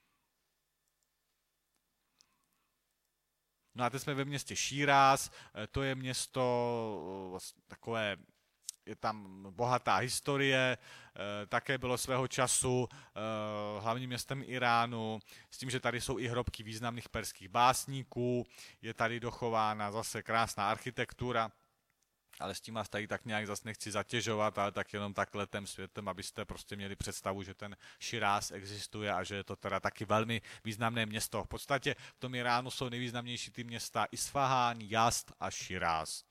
No a teď jsme ve městě Šíráz, to je město takové, je tam bohatá historie, také bylo svého času hlavním městem Iránu, s tím, že tady jsou i hrobky významných perských básníků, je tady dochována zase krásná architektura, ale s tím vás tady tak nějak zase nechci zatěžovat, ale tak jenom tak letem světem, abyste prostě měli představu, že ten Širáz existuje a že je to teda taky velmi významné město. V podstatě v tom Iránu jsou nejvýznamnější ty města Isfahán, Yazd a Širáz.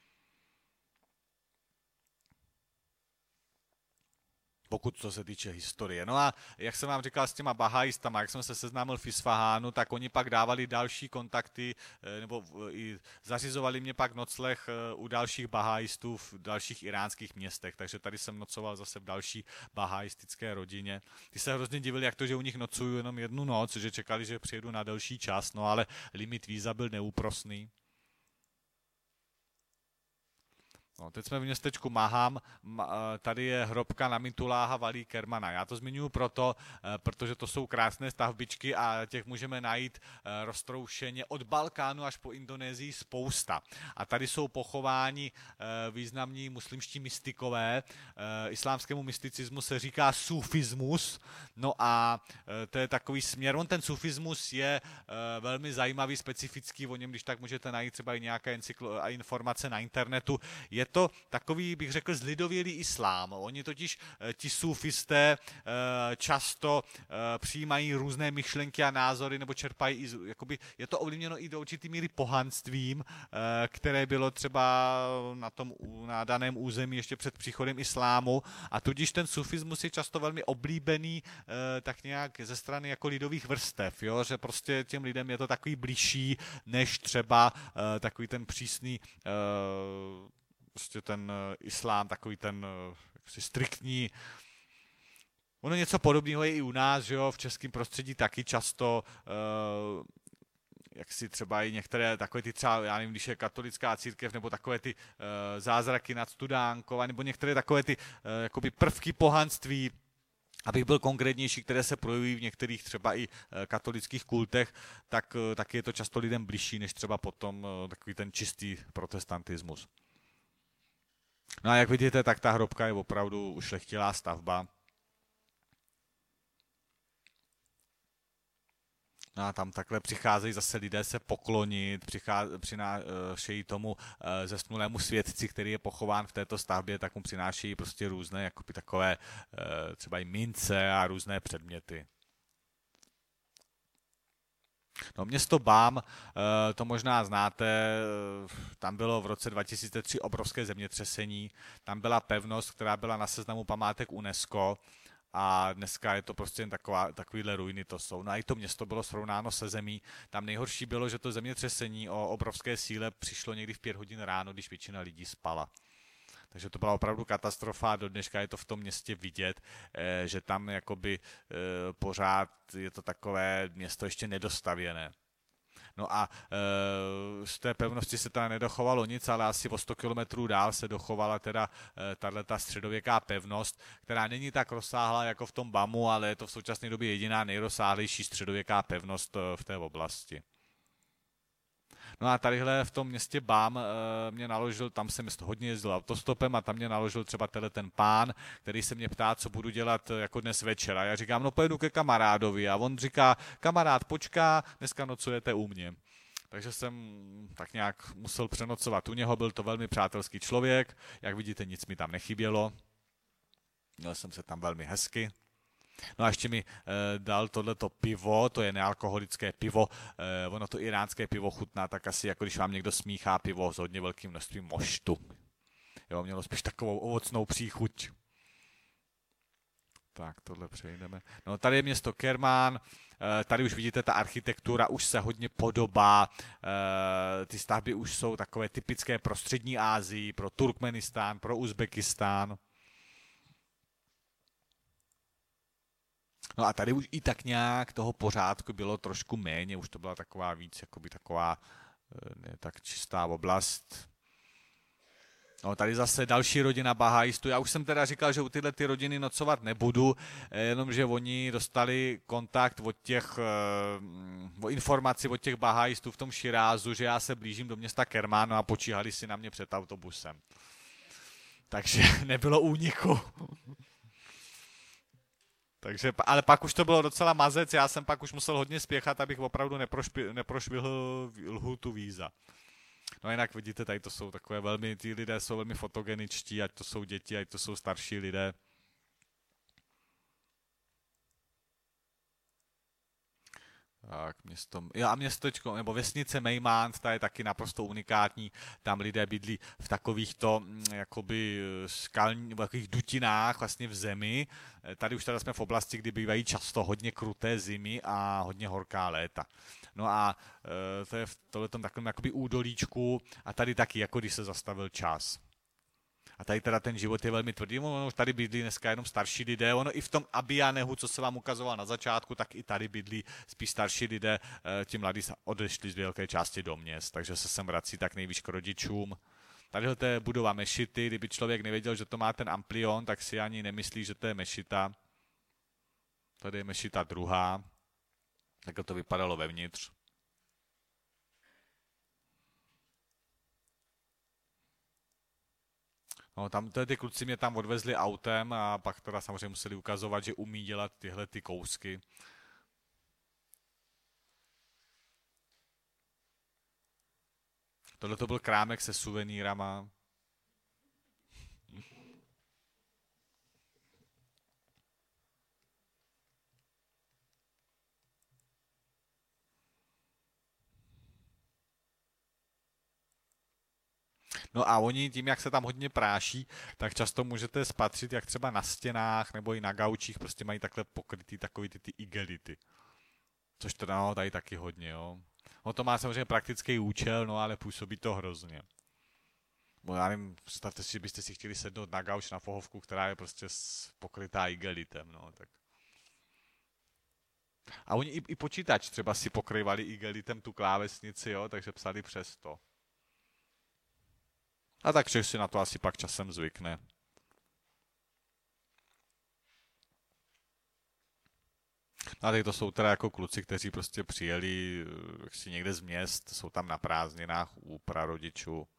Pokud co se týče historie. No a jak jsem vám říkal s těma baháistama, jak jsem se seznámil v Isfahánu, tak oni pak dávali další kontakty, nebo i zařizovali mě pak nocleh u dalších baháistů v dalších iránských městech, takže tady jsem nocoval zase v další baháistické rodině. Ty se hrozně divili, jak to, že u nich nocuju jenom jednu noc, že čekali, že přijedu na delší čas, no ale limit víza byl neúprosný. No, teď jsme v městečku Maham, tady je hrobka Namituláha Valí Kermana. Já to zmiňuji proto, protože to jsou krásné stavbičky a těch můžeme najít roztroušeně od Balkánu až po Indonésii spousta. A tady jsou pochováni významní muslimští mystikové. Islámskému mysticismu se říká sufismus. No a to je takový směr. On ten sufismus je velmi zajímavý, specifický, o něm když tak můžete najít třeba i nějaké encyklo- a informace na internetu. Je to takový, bych řekl, zlidovělý islám. Oni totiž, ti sufisté, často přijímají různé myšlenky a názory, nebo čerpají, jakoby, je to ovlivněno i do určitý míry pohanstvím, které bylo třeba na tom na daném území ještě před příchodem islámu, a tudíž ten sufismus je často velmi oblíbený tak nějak ze strany jako lidových vrstev, jo? Že prostě těm lidem je to takový bližší, než třeba takový ten přísný prostě ten islám, takový ten jaksi striktní. Ono něco podobného je i u nás, že jo, v českém prostředí taky často, uh, jak si třeba i některé takové ty třeba, já nevím, když je katolická církev, nebo takové ty uh, zázraky nad Studánkou, nebo některé takové ty uh, jakoby prvky pohanství, abych byl konkrétnější, které se projevují v některých třeba i katolických kultech, tak, tak je to často lidem bližší, než třeba potom takový ten čistý protestantismus. No a jak vidíte, tak ta hrobka je opravdu ušlechtilá stavba. No a tam takhle přicházejí zase lidé se poklonit, přinášejí tomu zesnulému světci, který je pochován v této stavbě, tak mu přinášejí prostě různé jakoby takové třeba i mince a různé předměty. No, město Bám, to možná znáte, tam bylo v roce dva tisíce tři obrovské zemětřesení, tam byla pevnost, která byla na seznamu památek UNESCO, a dneska je to prostě jen taková, takovýhle ruiny to jsou. No a i to město bylo srovnáno se zemí. Tam nejhorší bylo, že to zemětřesení o obrovské síle přišlo někdy v pět hodin ráno, když většina lidí spala. Takže to byla opravdu katastrofa. Do dneška je to v tom městě vidět, že tam jakoby pořád je to takové město ještě nedostavěné. No a e, z té pevnosti se teda nedochovalo nic, ale asi o sto kilometrů dál se dochovala teda e, tato středověká pevnost, která není tak rozsáhlá jako v tom Bamu, ale je to v současné době jediná nejrozsáhlejší středověká pevnost e, v té oblasti. No a tadyhle v tom městě Bám e, mě naložil, tam jsem hodně jezdil autostopem a tam mě naložil třeba tenhle ten pán, který se mě ptá, co budu dělat jako dnes večer. A já říkám, no pojedu ke kamarádovi. A on říká, kamarád počká, dneska nocujete u mě. Takže jsem tak nějak musel přenocovat u něho, byl to velmi přátelský člověk, jak vidíte, nic mi tam nechybělo. Měl jsem se tam velmi hezky. No a ještě mi e, dal tohleto pivo, to je nealkoholické pivo, e, ono to iránské pivo chutná tak asi, jako když vám někdo smíchá pivo s hodně velkým množstvím moštu. Jo, mělo spíš takovou ovocnou příchuť. Tak, tohle přejdeme. No, tady je město Kermán, tady už vidíte, ta architektura už se hodně podobá, ty stavby už jsou takové typické pro střední Asii, pro Turkmenistán, pro Uzbekistán. No a tady už i tak nějak toho pořádku bylo trošku méně, už to byla taková víc, jakoby taková ne tak čistá oblast. No, tady zase další rodina baháistů. Já už jsem teda říkal, že u tyhle ty rodiny nocovat nebudu, jenomže oni dostali kontakt od těch, o informaci od těch baháistů v tom Širázu, že já se blížím do města Kermán a počíhali si na mě před autobusem. Takže nebylo úniku. Takže, ale pak už to bylo docela mazec, já jsem pak už musel hodně spěchat, abych opravdu neprošvihl lhůtu víza. No jinak vidíte, tady to jsou takové velmi, ty lidé jsou velmi fotogeničtí, ať to jsou děti, ať to jsou starší lidé. Tak, město, já, městečko, nebo vesnice Mejmand, ta je taky naprosto unikátní, tam lidé bydlí v takovýchto jakoby skalní, v takových dutinách vlastně v zemi. Tady už teda jsme v oblasti, kdy bývají často hodně kruté zimy a hodně horká léta. No a e, to je v tohletom takovém jakoby údolíčku a tady taky, jako když se zastavil čas. A tady teda ten život je velmi tvrdý, ono už tady bydlí dneska jenom starší lidé, ono i v tom Abijanehu, co se vám ukazoval na začátku, tak i tady bydlí spíš starší lidé, ti mladí odešli z velké části do měst, takže se sem vrací tak nejvíc k rodičům. Tadyhle to je budova mešity, kdyby člověk nevěděl, že to má ten amplion, tak si ani nemyslí, že to je mešita. Tady je mešita druhá, takhle to vypadalo vevnitř. No, tam ty kluci mě tam odvezli autem a pak teda samozřejmě museli ukazovat, že umí dělat tyhle ty kousky. Tohle to byl krámek se suvenýrama. No a oni tím, jak se tam hodně práší, tak často můžete spatřit, jak třeba na stěnách nebo i na gaučích prostě mají takhle pokrytý takový ty, ty igelity. Což teda no, tady taky hodně, jo. No to má samozřejmě praktický účel, no ale působí to hrozně. Bo já nevím, představte si, že byste si chtěli sednout na gauč na fohovku, která je prostě pokrytá igelitem, no tak. A oni i, i počítač třeba si pokrývali igelitem tu klávesnici, jo, takže psali přes to. A tak člověk si na to asi pak časem zvykne. A teď to jsou teda jako kluci, kteří prostě přijeli si někde z měst, jsou tam na prázdninách u prarodičů.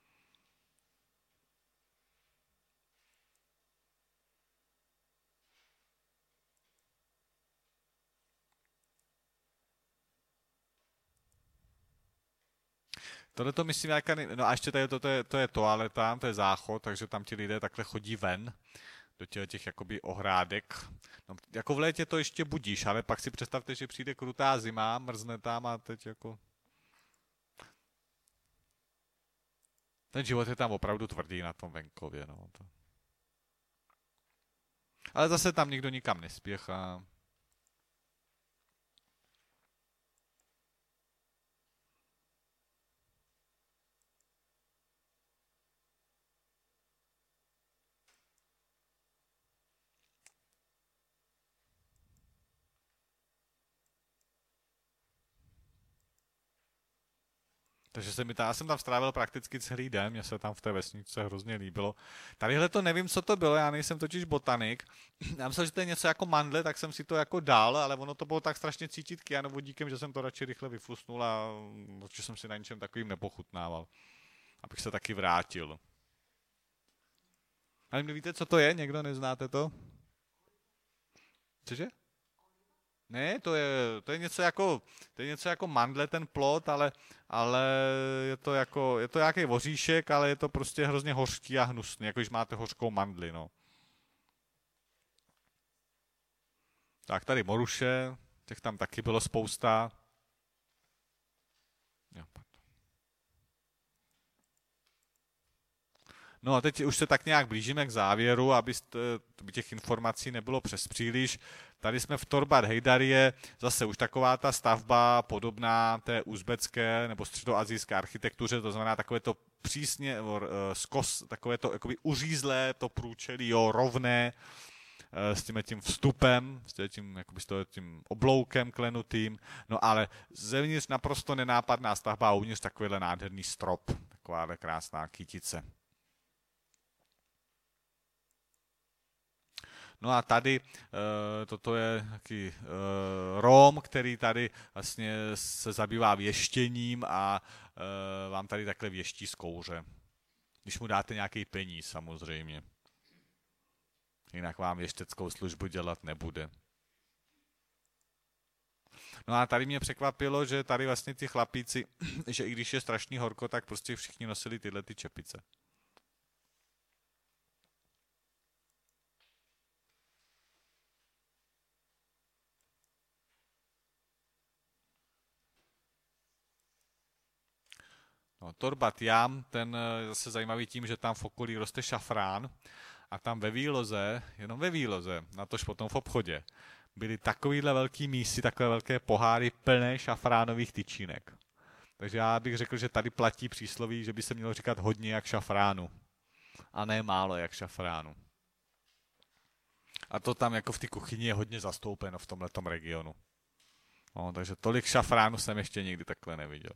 Tohle to myslím, jaká... No a ještě tady to, to, je, to je toaleta, to je záchod, takže tam ti lidé takhle chodí ven do těch, těch jakoby ohrádek. No, jako v létě to ještě budíš, ale pak si představte, že přijde krutá zima, mrzne tam a teď jako... Ten život je tam opravdu tvrdý na tom venkově, no. To... Ale zase tam nikdo nikam nespěchá. Takže se mi ta, já jsem tam strávil prakticky celý den, mně se tam v té vesničce hrozně líbilo. Tadyhle to nevím, co to bylo, já nejsem totiž botanik. Já myslel, že to je něco jako mandle, tak jsem si to jako dal, ale ono to bylo tak strašně cítit kyanovodíkem, že jsem to radši rychle vyflusnul a protože jsem si na ničem takovým nepochutnával. Abych se taky vrátil. Ale víte, co to je? Někdo neznáte to? Cože? Ne, to je, to je něco jako, to je něco jako mandle ten plot, ale, ale je to jako, je to nějaký voříšek, ale je to prostě hrozně hořký a hnusný, jako když máte hořkou mandli, no. Tak tady moruše, těch tam taky bylo spousta. No a teď už se tak nějak blížíme k závěru, aby těch informací nebylo přes příliš. Tady jsme v Torbat Hejdarie, zase už taková ta stavba podobná té uzbecké nebo středoasijské architektuře, to znamená takové to přísně skos, takové to jakoby uřízlé, to průčelí, jo, rovné, s tím tím vstupem, s tím, jakoby s tím obloukem klenutým, no ale zevnitř naprosto nenápadná stavba a uvnitř takovýhle nádherný strop, taková krásná kytice. No a tady e, toto je taký e, Rom, který tady vlastně se zabývá věštěním a e, vám tady takhle věští z kouře. Když mu dáte nějaký peníz samozřejmě. Jinak vám věšteckou službu dělat nebude. No a tady mě překvapilo, že tady vlastně ti chlapíci, že i když je strašný horko, tak prostě všichni nosili tyhle ty čepice. No, Torbat Jam, ten je zase zajímavý tím, že tam v okolí roste šafrán a tam ve výloze, jenom ve výloze, natož potom v obchodě, byly takovýhle velký mísy, takové velké poháry plné šafránových tyčinek. Takže já bych řekl, že tady platí přísloví, že by se mělo říkat hodně jak šafránu a ne málo jak šafránu. A to tam jako v té kuchyni je hodně zastoupeno v tomhletom regionu. No, takže tolik šafránu jsem ještě nikdy takhle neviděl.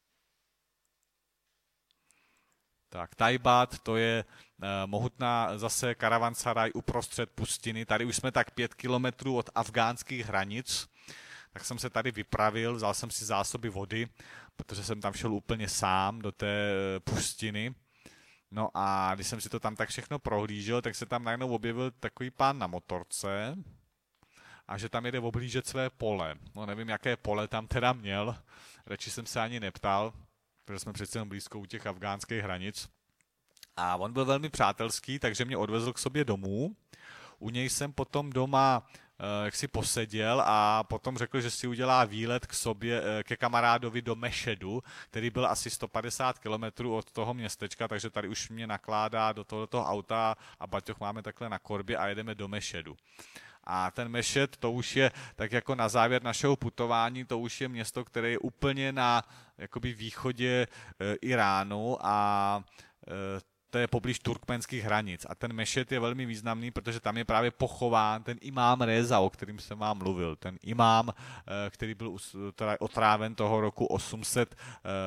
Tak, Tajbat, to je eh, mohutná zase karavansaraj uprostřed pustiny. Tady už jsme tak pět kilometrů od afgánských hranic. Tak jsem se tady vypravil, vzal jsem si zásoby vody, protože jsem tam šel úplně sám do té pustiny. No a když jsem si to tam tak všechno prohlížel, tak se tam najednou objevil takový pán na motorce a že tam jede oblížet své pole. No nevím, jaké pole tam teda měl, radši jsem se ani neptal, protože jsme přece jen blízko u těch afgánských hranic. A on byl velmi přátelský, takže mě odvezl k sobě domů. U něj jsem potom doma eh, jak si poseděl a potom řekl, že si udělá výlet k sobě, eh, ke kamarádovi do Mešedu, který byl asi sto padesát kilometrů od toho městečka, takže tady už mě nakládá do tohoto auta a baťoch máme takhle na korbě a jedeme do Mešedu. A ten Mešed, to už je tak jako na závěr našeho putování, to už je město, které je úplně na jakoby východě e, Iránu a e, to je poblíž turkmenských hranic. A ten Mešed je velmi významný, protože tam je právě pochován ten imám Reza, o kterým jsem vám mluvil. Ten imám, e, který byl teda otráven toho roku osm set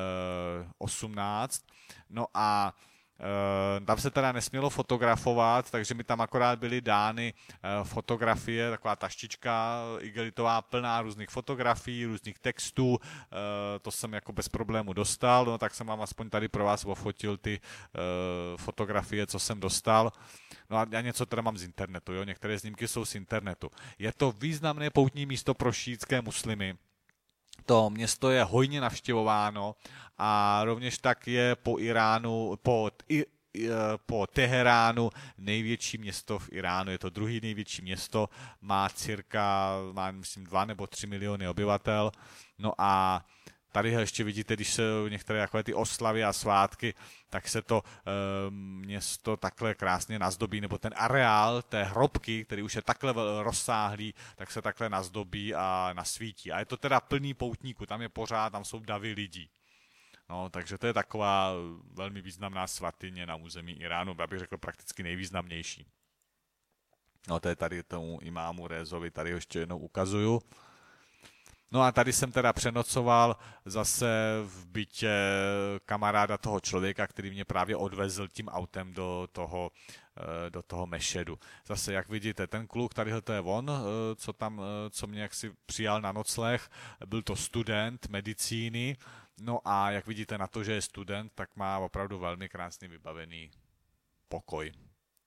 osmnáct. No a tam se teda nesmělo fotografovat, takže mi tam akorát byly dány fotografie, taková taštička igelitová plná různých fotografií, různých textů, to jsem jako bez problému dostal, no tak jsem vám aspoň tady pro vás ofotil ty fotografie, co jsem dostal. No a já něco teda mám z internetu, jo? Některé snímky jsou z internetu. Je to významné poutní místo pro šítské muslimy. To město je hojně navštěvováno a rovněž tak je po Iránu, po, i, po Teheránu největší město v Iránu. Je to druhý největší město, má cirka, má myslím dva nebo tři miliony obyvatel. No a tady ještě vidíte, když se některé takové ty oslavy a svátky, tak se to e, město takhle krásně nazdobí, nebo ten areál té hrobky, který už je takhle rozsáhlý, tak se takhle nazdobí a nasvítí. A je to teda plný poutníků, tam je pořád, tam jsou davy lidí. No, takže to je taková velmi významná svatyně na území Iránu, já bych řekl prakticky nejvýznamnější. No to je tady tomu imámu Rézovi, tady ho ještě jednou ukazuju. No a tady jsem teda přenocoval zase v bytě kamaráda toho člověka, který mě právě odvezl tím autem do toho, do toho Mešedu. Zase, jak vidíte, ten kluk, tady to je on, co tam, co mě jaksi přijal na nocleh, byl to student medicíny, no a jak vidíte na to, že je student, tak má opravdu velmi krásný vybavený pokoj.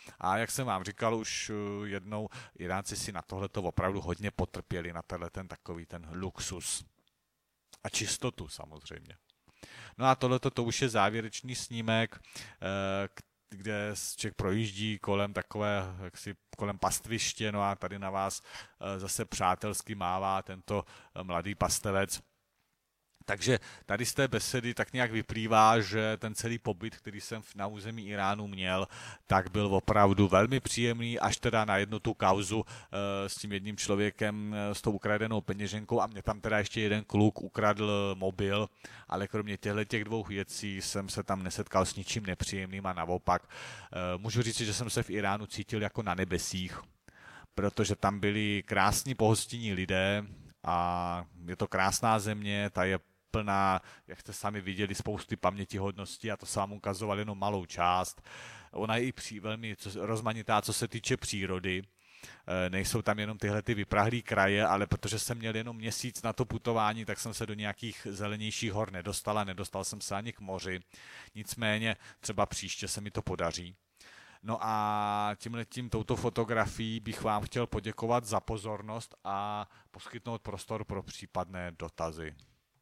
A jak jsem vám říkal už jednou, Iránci si na tohleto opravdu hodně potrpěli, na tenhle ten takový ten luxus. A čistotu samozřejmě. No a tohleto to už je závěrečný snímek, kde člověk projíždí kolem takové, jaksi kolem pastviště, no a tady na vás zase přátelsky mává tento mladý pastevec. Takže tady z té besedy tak nějak vyplývá, že ten celý pobyt, který jsem na území Iránu měl, tak byl opravdu velmi příjemný, až teda na jednu tu kauzu e, s tím jedním člověkem e, s tou ukradenou peněženkou a mě tam teda ještě jeden kluk ukradl mobil, ale kromě těchto těch dvou věcí jsem se tam nesetkal s ničím nepříjemným a naopak e, můžu říct, že jsem se v Iránu cítil jako na nebesích, protože tam byli krásní pohostinní lidé a je to krásná země, ta je plná, jak jste sami viděli, spousty pamětihodností a to se vám ukazoval jenom malou část. Ona je i pří, velmi rozmanitá, co se týče přírody. E, nejsou tam jenom tyhle ty vyprahlý kraje, ale protože jsem měl jenom měsíc na to putování, tak jsem se do nějakých zelenějších hor nedostal a nedostal jsem se ani k moři. Nicméně třeba příště se mi to podaří. No a tímhletím, touto fotografií bych vám chtěl poděkovat za pozornost a poskytnout prostor pro případné dotazy.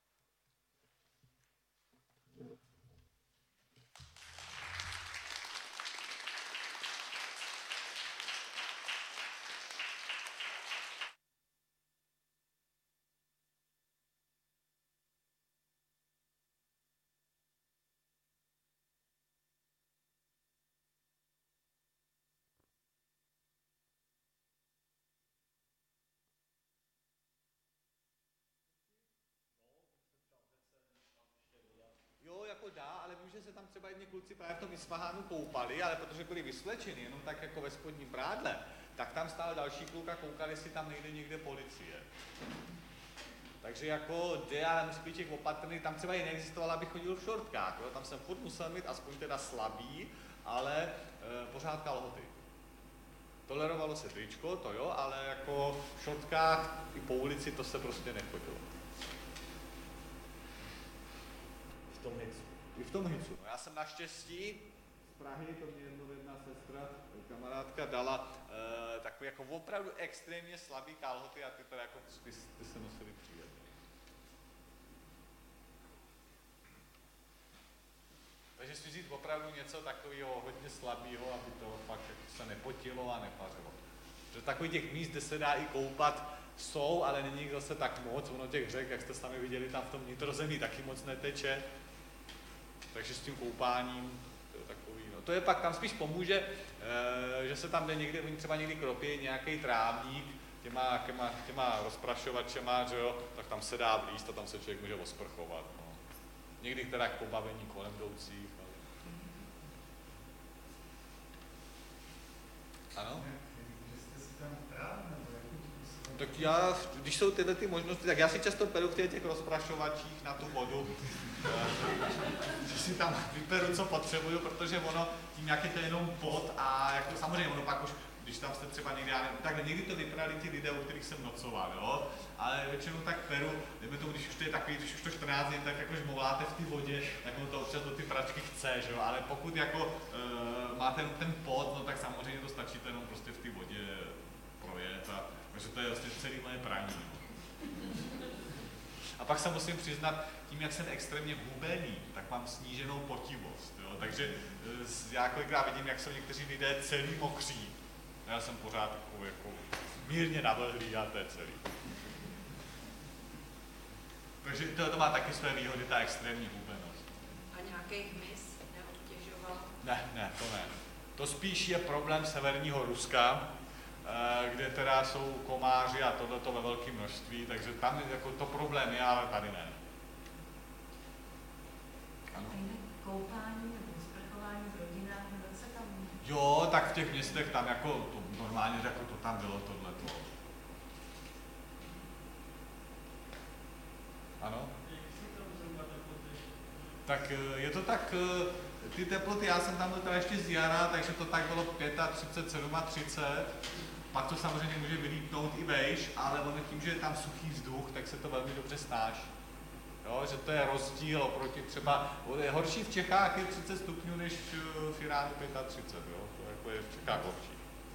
Jo, jako dá, ale vím, že se tam třeba jedni kluci právě v tom Isfahánu koupali, ale protože byli vyslečeni, jenom tak jako ve spodním prádle, tak tam stál další kluk a koukali, jestli tam nejde někde policie. Takže jako jde, ale musí být těch opatrný, tam třeba i neexistovalo, aby chodil v šortkách, jo? Tam jsem furt musel mít aspoň teda slabý, ale e, pořád kalhoty. Tolerovalo se tričko, to jo, ale jako v šortkách i po ulici to se prostě nechodilo. V tom hicu. I v tom hicu. No já jsem naštěstí z Prahy, to mě jednou jedna sestra, kamarádka dala e, takové jako opravdu extrémně slabý kalhoty a ty teda jako ty, ty se nosily příjemně. Takže si říct opravdu něco takového hodně slabého, aby to fakt se nepotilo a nepařilo. Protože takových těch míst, kde se dá i koupat, jsou, ale není jich zase tak moc. Ono těch řek, jak jste sami viděli, tam v tom vnitrozemí taky moc neteče. Takže s tím koupáním, to je takový, no. To je pak, tam spíš pomůže, e, že se tam jde někde, oni třeba někdy kropí nějaký trávník těma, těma, těma rozprašovačema, že jo, tak tam se dá vlízt a tam se člověk může osprchovat, no. Někdy teda k pobavení kolem jdoucích, ale... Ano? Tak já, když jsou tyhle ty možnosti, tak já si často peru v těch rozprašovačích na tu vodu, že si tam vyperu, co potřebuju, protože ono, tím jak je to jenom pot a jako samozřejmě ono pak už, když tam jste třeba někde, já nevím, tak někdy to vyprali ti lidé, u kterých jsem nocoval, jo, ale většinou tak peru, dejme tomu, když už to je takový, když už to čtrnáct dní, tak jako žmouláte v té vodě, tak ono to občas do ty pračky chce, že jo, ale pokud jako uh, máte ten pot, no tak samozřejmě to stačí to jenom prostě v té vodě projet a takže to je vlastně celý moje praní. A pak se musím přiznat, tím, jak jsem extrémně hubený, tak mám sníženou potivost. Jo? Takže já kolikrát vidím, jak jsou někteří lidé celý mokří. Já jsem pořád takový jako mírně navlhlý a to je celý. Takže to, to má taky své výhody, ta extrémní hubenost. A nějaký hmyz neobtěžoval? Ne, ne, to ne. To spíš je problém severního Ruska, kde teda jsou komáři a tohleto ve velkém množství, takže tam jako to problém je, ale tady ne. Ano. Koupání nebo sprchování v rodinách, nebo se tam... Jo, tak v těch městech tam jako, to normálně jako to tam bylo tohleto. Ano? Tak je to tak, ty teploty, já jsem tam byl teda ještě z jara, takže to tak bylo třicet pět, třicet sedm, pak to samozřejmě může vylítnout i vejš, ale ono tím, že je tam suchý vzduch, tak se to velmi dobře snáší. Jo, že to je rozdíl oproti třeba, je horší v Čechách je třicet stupňů než v Iránu třicet pět, jo, to jako je v Čechách horší.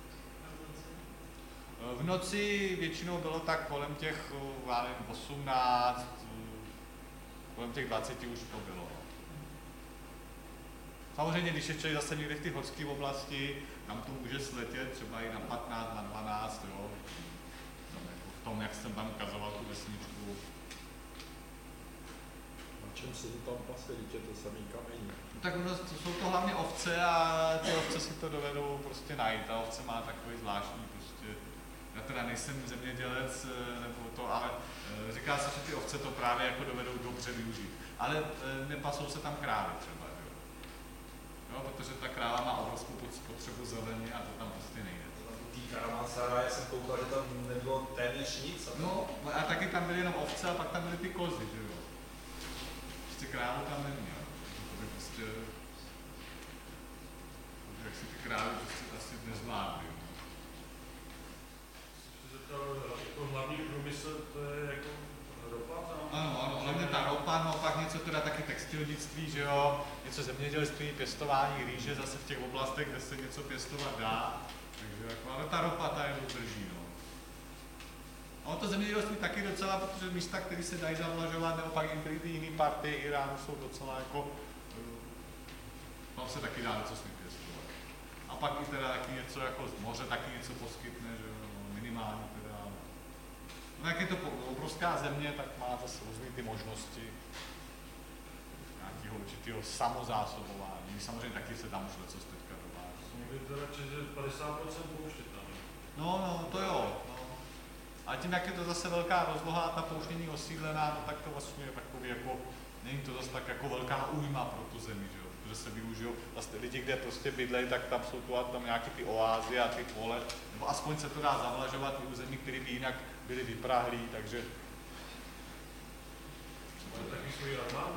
V noci většinou bylo tak kolem těch, já nevím, osmnáct, kolem těch dvacet už to bylo. Samozřejmě, když je člověk zase někde v té horské oblasti, tam to může sletět třeba i na patnáct, na dvanáct, jo. V tom, jak jsem tam ukazoval tu vesničku. Na čem se to tam pase, když je to samý kamení? No, tak ono, jsou to hlavně ovce a ty ovce si to dovedou prostě najít. Ta ovce má takový zvláštní prostě, já teda nejsem zemědělec, nebo to, ale říká se, že ty ovce to právě jako dovedou dobře využít. Ale nepasou se tam krávy třeba, jo. Jo, protože ta kráva má obrovskou potřebu zeleně a to tam prostě nejde. Tý Karamansára, já jsem koukal, že tam nebylo téměř nic. A no a taky tam byly jenom ovce a pak tam byly ty kozy, že jo. Prostě krávu tam neměl. To by prostě, jak si ty krávy prostě asi nezvládly. Jako hlavní průmysl, to je jako ropa tam? Ano, ano, hlavně ta ropa, no pak něco teda taky textilnictví, že jo, něco zemědělství, pěstování rýže zase v těch oblastech, kde se něco pěstovat dá, takže jako, ale ta ropa ta je drží, no. A to zemědělství taky docela, protože místa, které se dají zavlažovat, nebo pak některé ty jiné party Iránu jsou docela jako, tam se taky dá něco s ním pěstovat. A pak i teda taky něco jako z moře, taky něco poskytne, že jo, minimálně teda. No jak je to obrovská země, tak má zase různý ty možnosti nějakého určitého samozásobování. Samozřejmě taky se tam už leco teďka dováží. Někdy teda že padesát procent pouště tam. No, no, to jo. No. A tím, jak je to zase velká rozloha a ta poušť není osídlená, no, tak to vlastně je takový jako, není to zase tak jako velká újma pro tu zemi, že jo? Protože se využijou vlastně lidi, kde prostě bydlejí, tak tam jsou tu a tam nějaké ty oázy a ty pole, nebo aspoň se to dá zavlažovat i území, které by jinak byly vyprahlí, takže... Máte taky svoji armádu?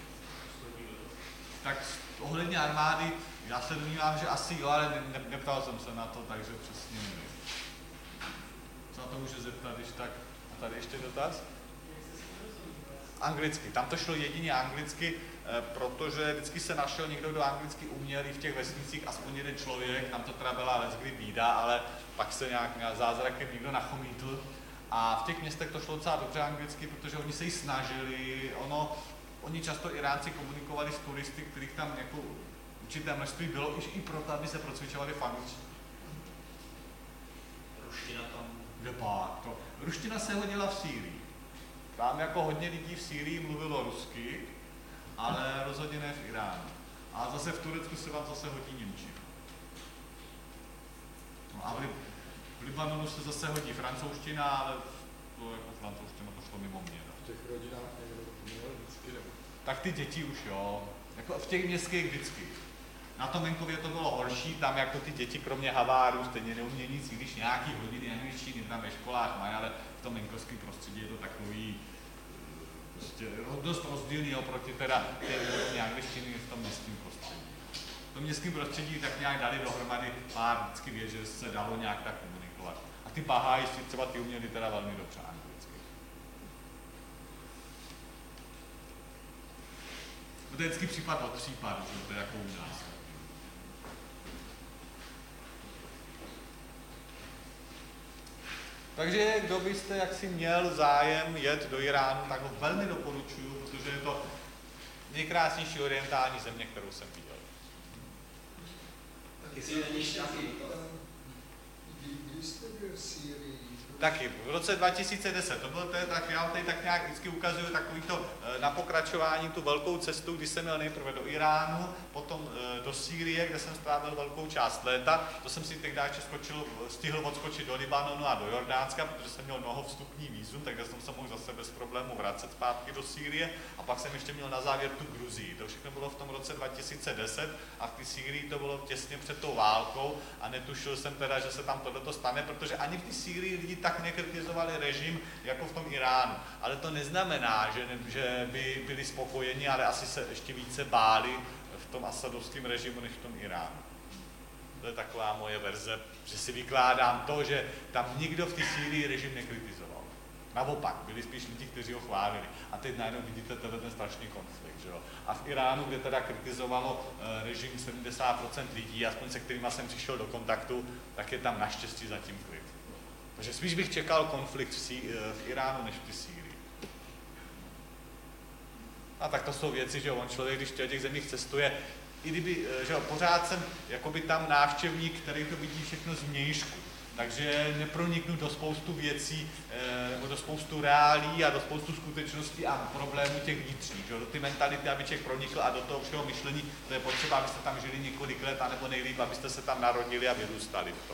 Tak ohledně armády, já se domnívám, že asi jo, ale ne, ne, neptal jsem se na to, takže přesně nevím. Co na to může zeptat, když tak? A tady ještě dotaz? Anglicky. Tam to šlo jedině anglicky, protože vždycky se našel někdo, kdo anglicky uměl i v těch vesnicích, aspoň jeden člověk, tam to teda byla leckdy bída, ale pak se nějak zázrakem někdo nachomítl. A v těch městech to šlo docela dobře anglicky, protože oni se jí snažili, ono, oni často Iránci komunikovali s turisty, kterých tam jako určité množství bylo, i proto, aby se procvičovali v angličtině. Ruština tam... Kdepak, to. Ruština se hodila v Sýrii. Tam jako hodně lidí v Sýrii mluvilo rusky, ale rozhodně ne v Iránu. A zase v Turecku se vám zase hodí němčina. No a v, Lib- v Libanonu se zase hodí francouzština, ale to jako francouzština to šlo mimo mě. No. V těch rodinách někdo měl vždycky, nebo? Tak ty děti už jo, jako v těch městských vždycky. Na tom venkově to bylo horší, tam jako ty děti kromě haváru stejně neumějí nic, i když nějaký hodiny angličtiny tam ve školách mají, ale v tom venkovském prostředí je to takový prostě dost rozdílný oproti teda té angličtiny v tom městském prostředí. V tom městském prostředí tak nějak dali dohromady pár vždycky věc, že se dalo nějak tak komunikovat. A ty Baháji si třeba ty uměli teda velmi dobře anglicky. To je vždycky případ od případu, že to je jako u nás. Takže kdo byste jaksi měl zájem jet do Iránu, tak ho velmi doporučuju, protože je to nejkrásnější orientální země, kterou jsem viděl. Jestli není nějaký Kdy jste byl v Sýrii? Taky, v roce dva tisíce deset, to bylo to, tak já tady tak nějak vždycky ukazuju takovýto na pokračování tu velkou cestu, kdy jsem měl nejprve do Iránu, potom do Sýrie, kde jsem strávil velkou část léta. To jsem si tehdy ještě skočil, stihl odskočit do Libanonu a do Jordánska, protože jsem měl mnohovstupní vízum, takže jsem se mohl zase bez problému vracet zpátky do Sýrie. A pak jsem ještě měl na závěr tu Gruzii. To všechno bylo v tom roce dva tisíce deset a v té Sýrii to bylo těsně před tou válkou a netušil jsem teda, že se tam tohleto stane, protože ani v té Sýrii lidi tak nekritizovali režim jako v tom Iránu. Ale to neznamená, že, ne, že by byli spokojeni, ale asi se ještě více báli v tom asadovském režimu než v tom Iránu. To je taková moje verze, že si vykládám to, že tam nikdo v té Sýrii režim nekritizoval. Naopak, byli spíš lidi, kteří ho chválili. A teď najednou vidíte tenhle ten strašný konflikt. Že jo? A v Iránu, kde teda kritizovalo e, režim sedmdesát procent lidí, aspoň se kterýma jsem přišel do kontaktu, tak je tam naštěstí zatím klid. Takže spíš bych čekal konflikt v, sí, v Iránu než v Sýrii. A tak to jsou věci, že on člověk, když v těch zemích cestuje, i kdyby, že jo, pořád jsem jakoby tam návštěvník, který to vidí všechno z vnějšku. Takže neproniknu do spoustu věcí, nebo do spoustu reálí a do spoustu skutečností a problémů těch vnitřních. Do ty mentality, aby člověk pronikl a do toho všeho myšlení, to je potřeba, abyste tam žili několik let, anebo nejlíp, abyste se tam narodili a vyrůstali v tom.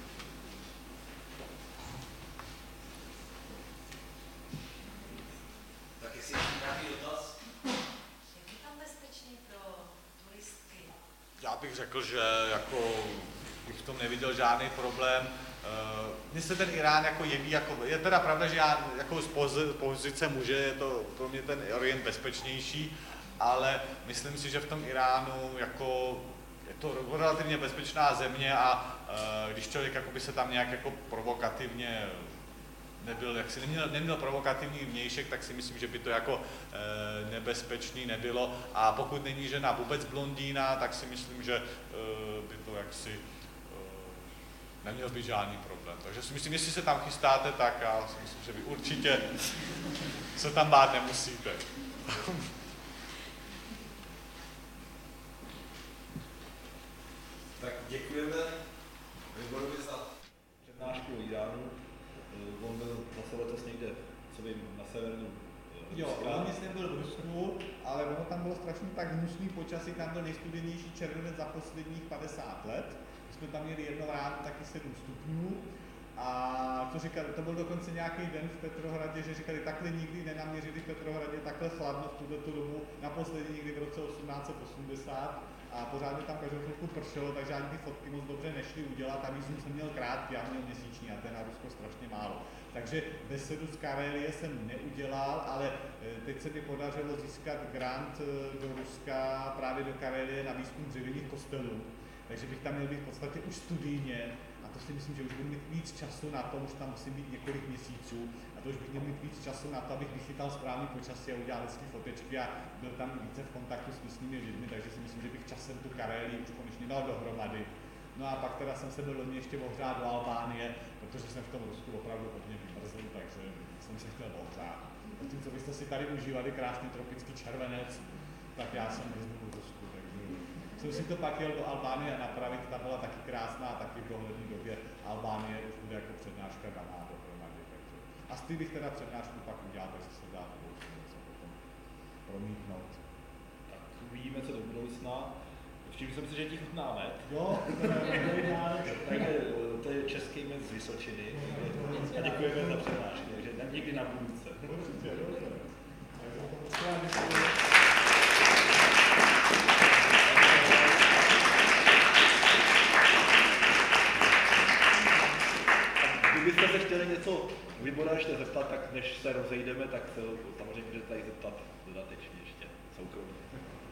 Tak jestli je nějaký dotaz? Jak je tam bezpečně pro turistky? Já bych řekl, že jako bych v tom neviděl žádný problém. Mně se ten Irán jako jeví, jako, je teda pravda, že já jako z pozice muže je to pro mě ten Orient bezpečnější, ale myslím si, že v tom Iránu jako je to relativně bezpečná země a když člověk jakoby se tam nějak jako provokativně nebyl, jak si neměl, neměl provokativní vnějšek, tak si myslím, že by to jako e, nebezpečný nebylo. A pokud není žena vůbec blondýna, tak si myslím, že e, by to jaksi e, neměl být žádný problém. Takže si myslím, jestli se tam chystáte, tak já si myslím, že vy určitě se tam bát nemusíte. Tak děkujeme Liborovi za přednášku o Iránu. On byl zase letos někde, co vím, na severu. Jo, on nic nebyl v Rusku, ale ono tam bylo strašně tak hnusný počasí, tam byl nejstudenější červenec za posledních padesát let. My jsme tam měli jedno ráno taky sedm stupňů. A to, říkali, to byl dokonce nějaký den v Petrohradě, že říkali, takhle nikdy nenaměřili v Petrohradě takhle chladno v tuto dobu, naposledy někdy v roce osmnáct set osmdesát. A pořádně tam každou chvilku pršelo, takže ani ty fotky moc dobře nešly udělat. A výzum jsem měl krátký, já měl měsíční a ten na Rusko strašně málo. Takže besedu z Karélie jsem neudělal, ale teď se mi podařilo získat grant do Ruska, právě do Karélie na výzkum dřevěných kostelů. Takže bych tam měl být v podstatě už studijně. A to si myslím, že už budu mít víc času na to, už tam musím být několik měsíců. A to už bych měl mít víc času na to, abych vychytal správný počasí a udělal hezký fotečky a byl tam více v kontaktu s místními lidmi, takže si myslím, že bych časem tu Karélii už konečně dal dohromady. No a pak teda jsem se byl loni ještě ohřát do Albánie, protože jsem v tom Rusku opravdu hodně vymrzl, takže jsem se chtěl ohřát. Zatímco byste si tady užívali krásný tropický červenec, tak já jsem vyznul v Rusku, takže jsem si to pak jel do Albánie napravit, ta byla taky krásná, taky v dohledné době Albánie už bude jako přednáška daná dohromady, takže. A z ty bych teda přednášku pak udělal, takže se dá to něco potom promítnout. Tak uvidíme, co do budoucna. Všiml jsem si, že ti chutná med. Jo, to je Takže to je český med z Vysočiny. A děkujeme za přednášku, takže někdy na budouce. určitě, dobře. Kdybyste se chtěli něco Libora ještě zeptat, tak než se rozejdeme, tak se samozřejmě můžete tady zeptat dodatečně ještě soukromě.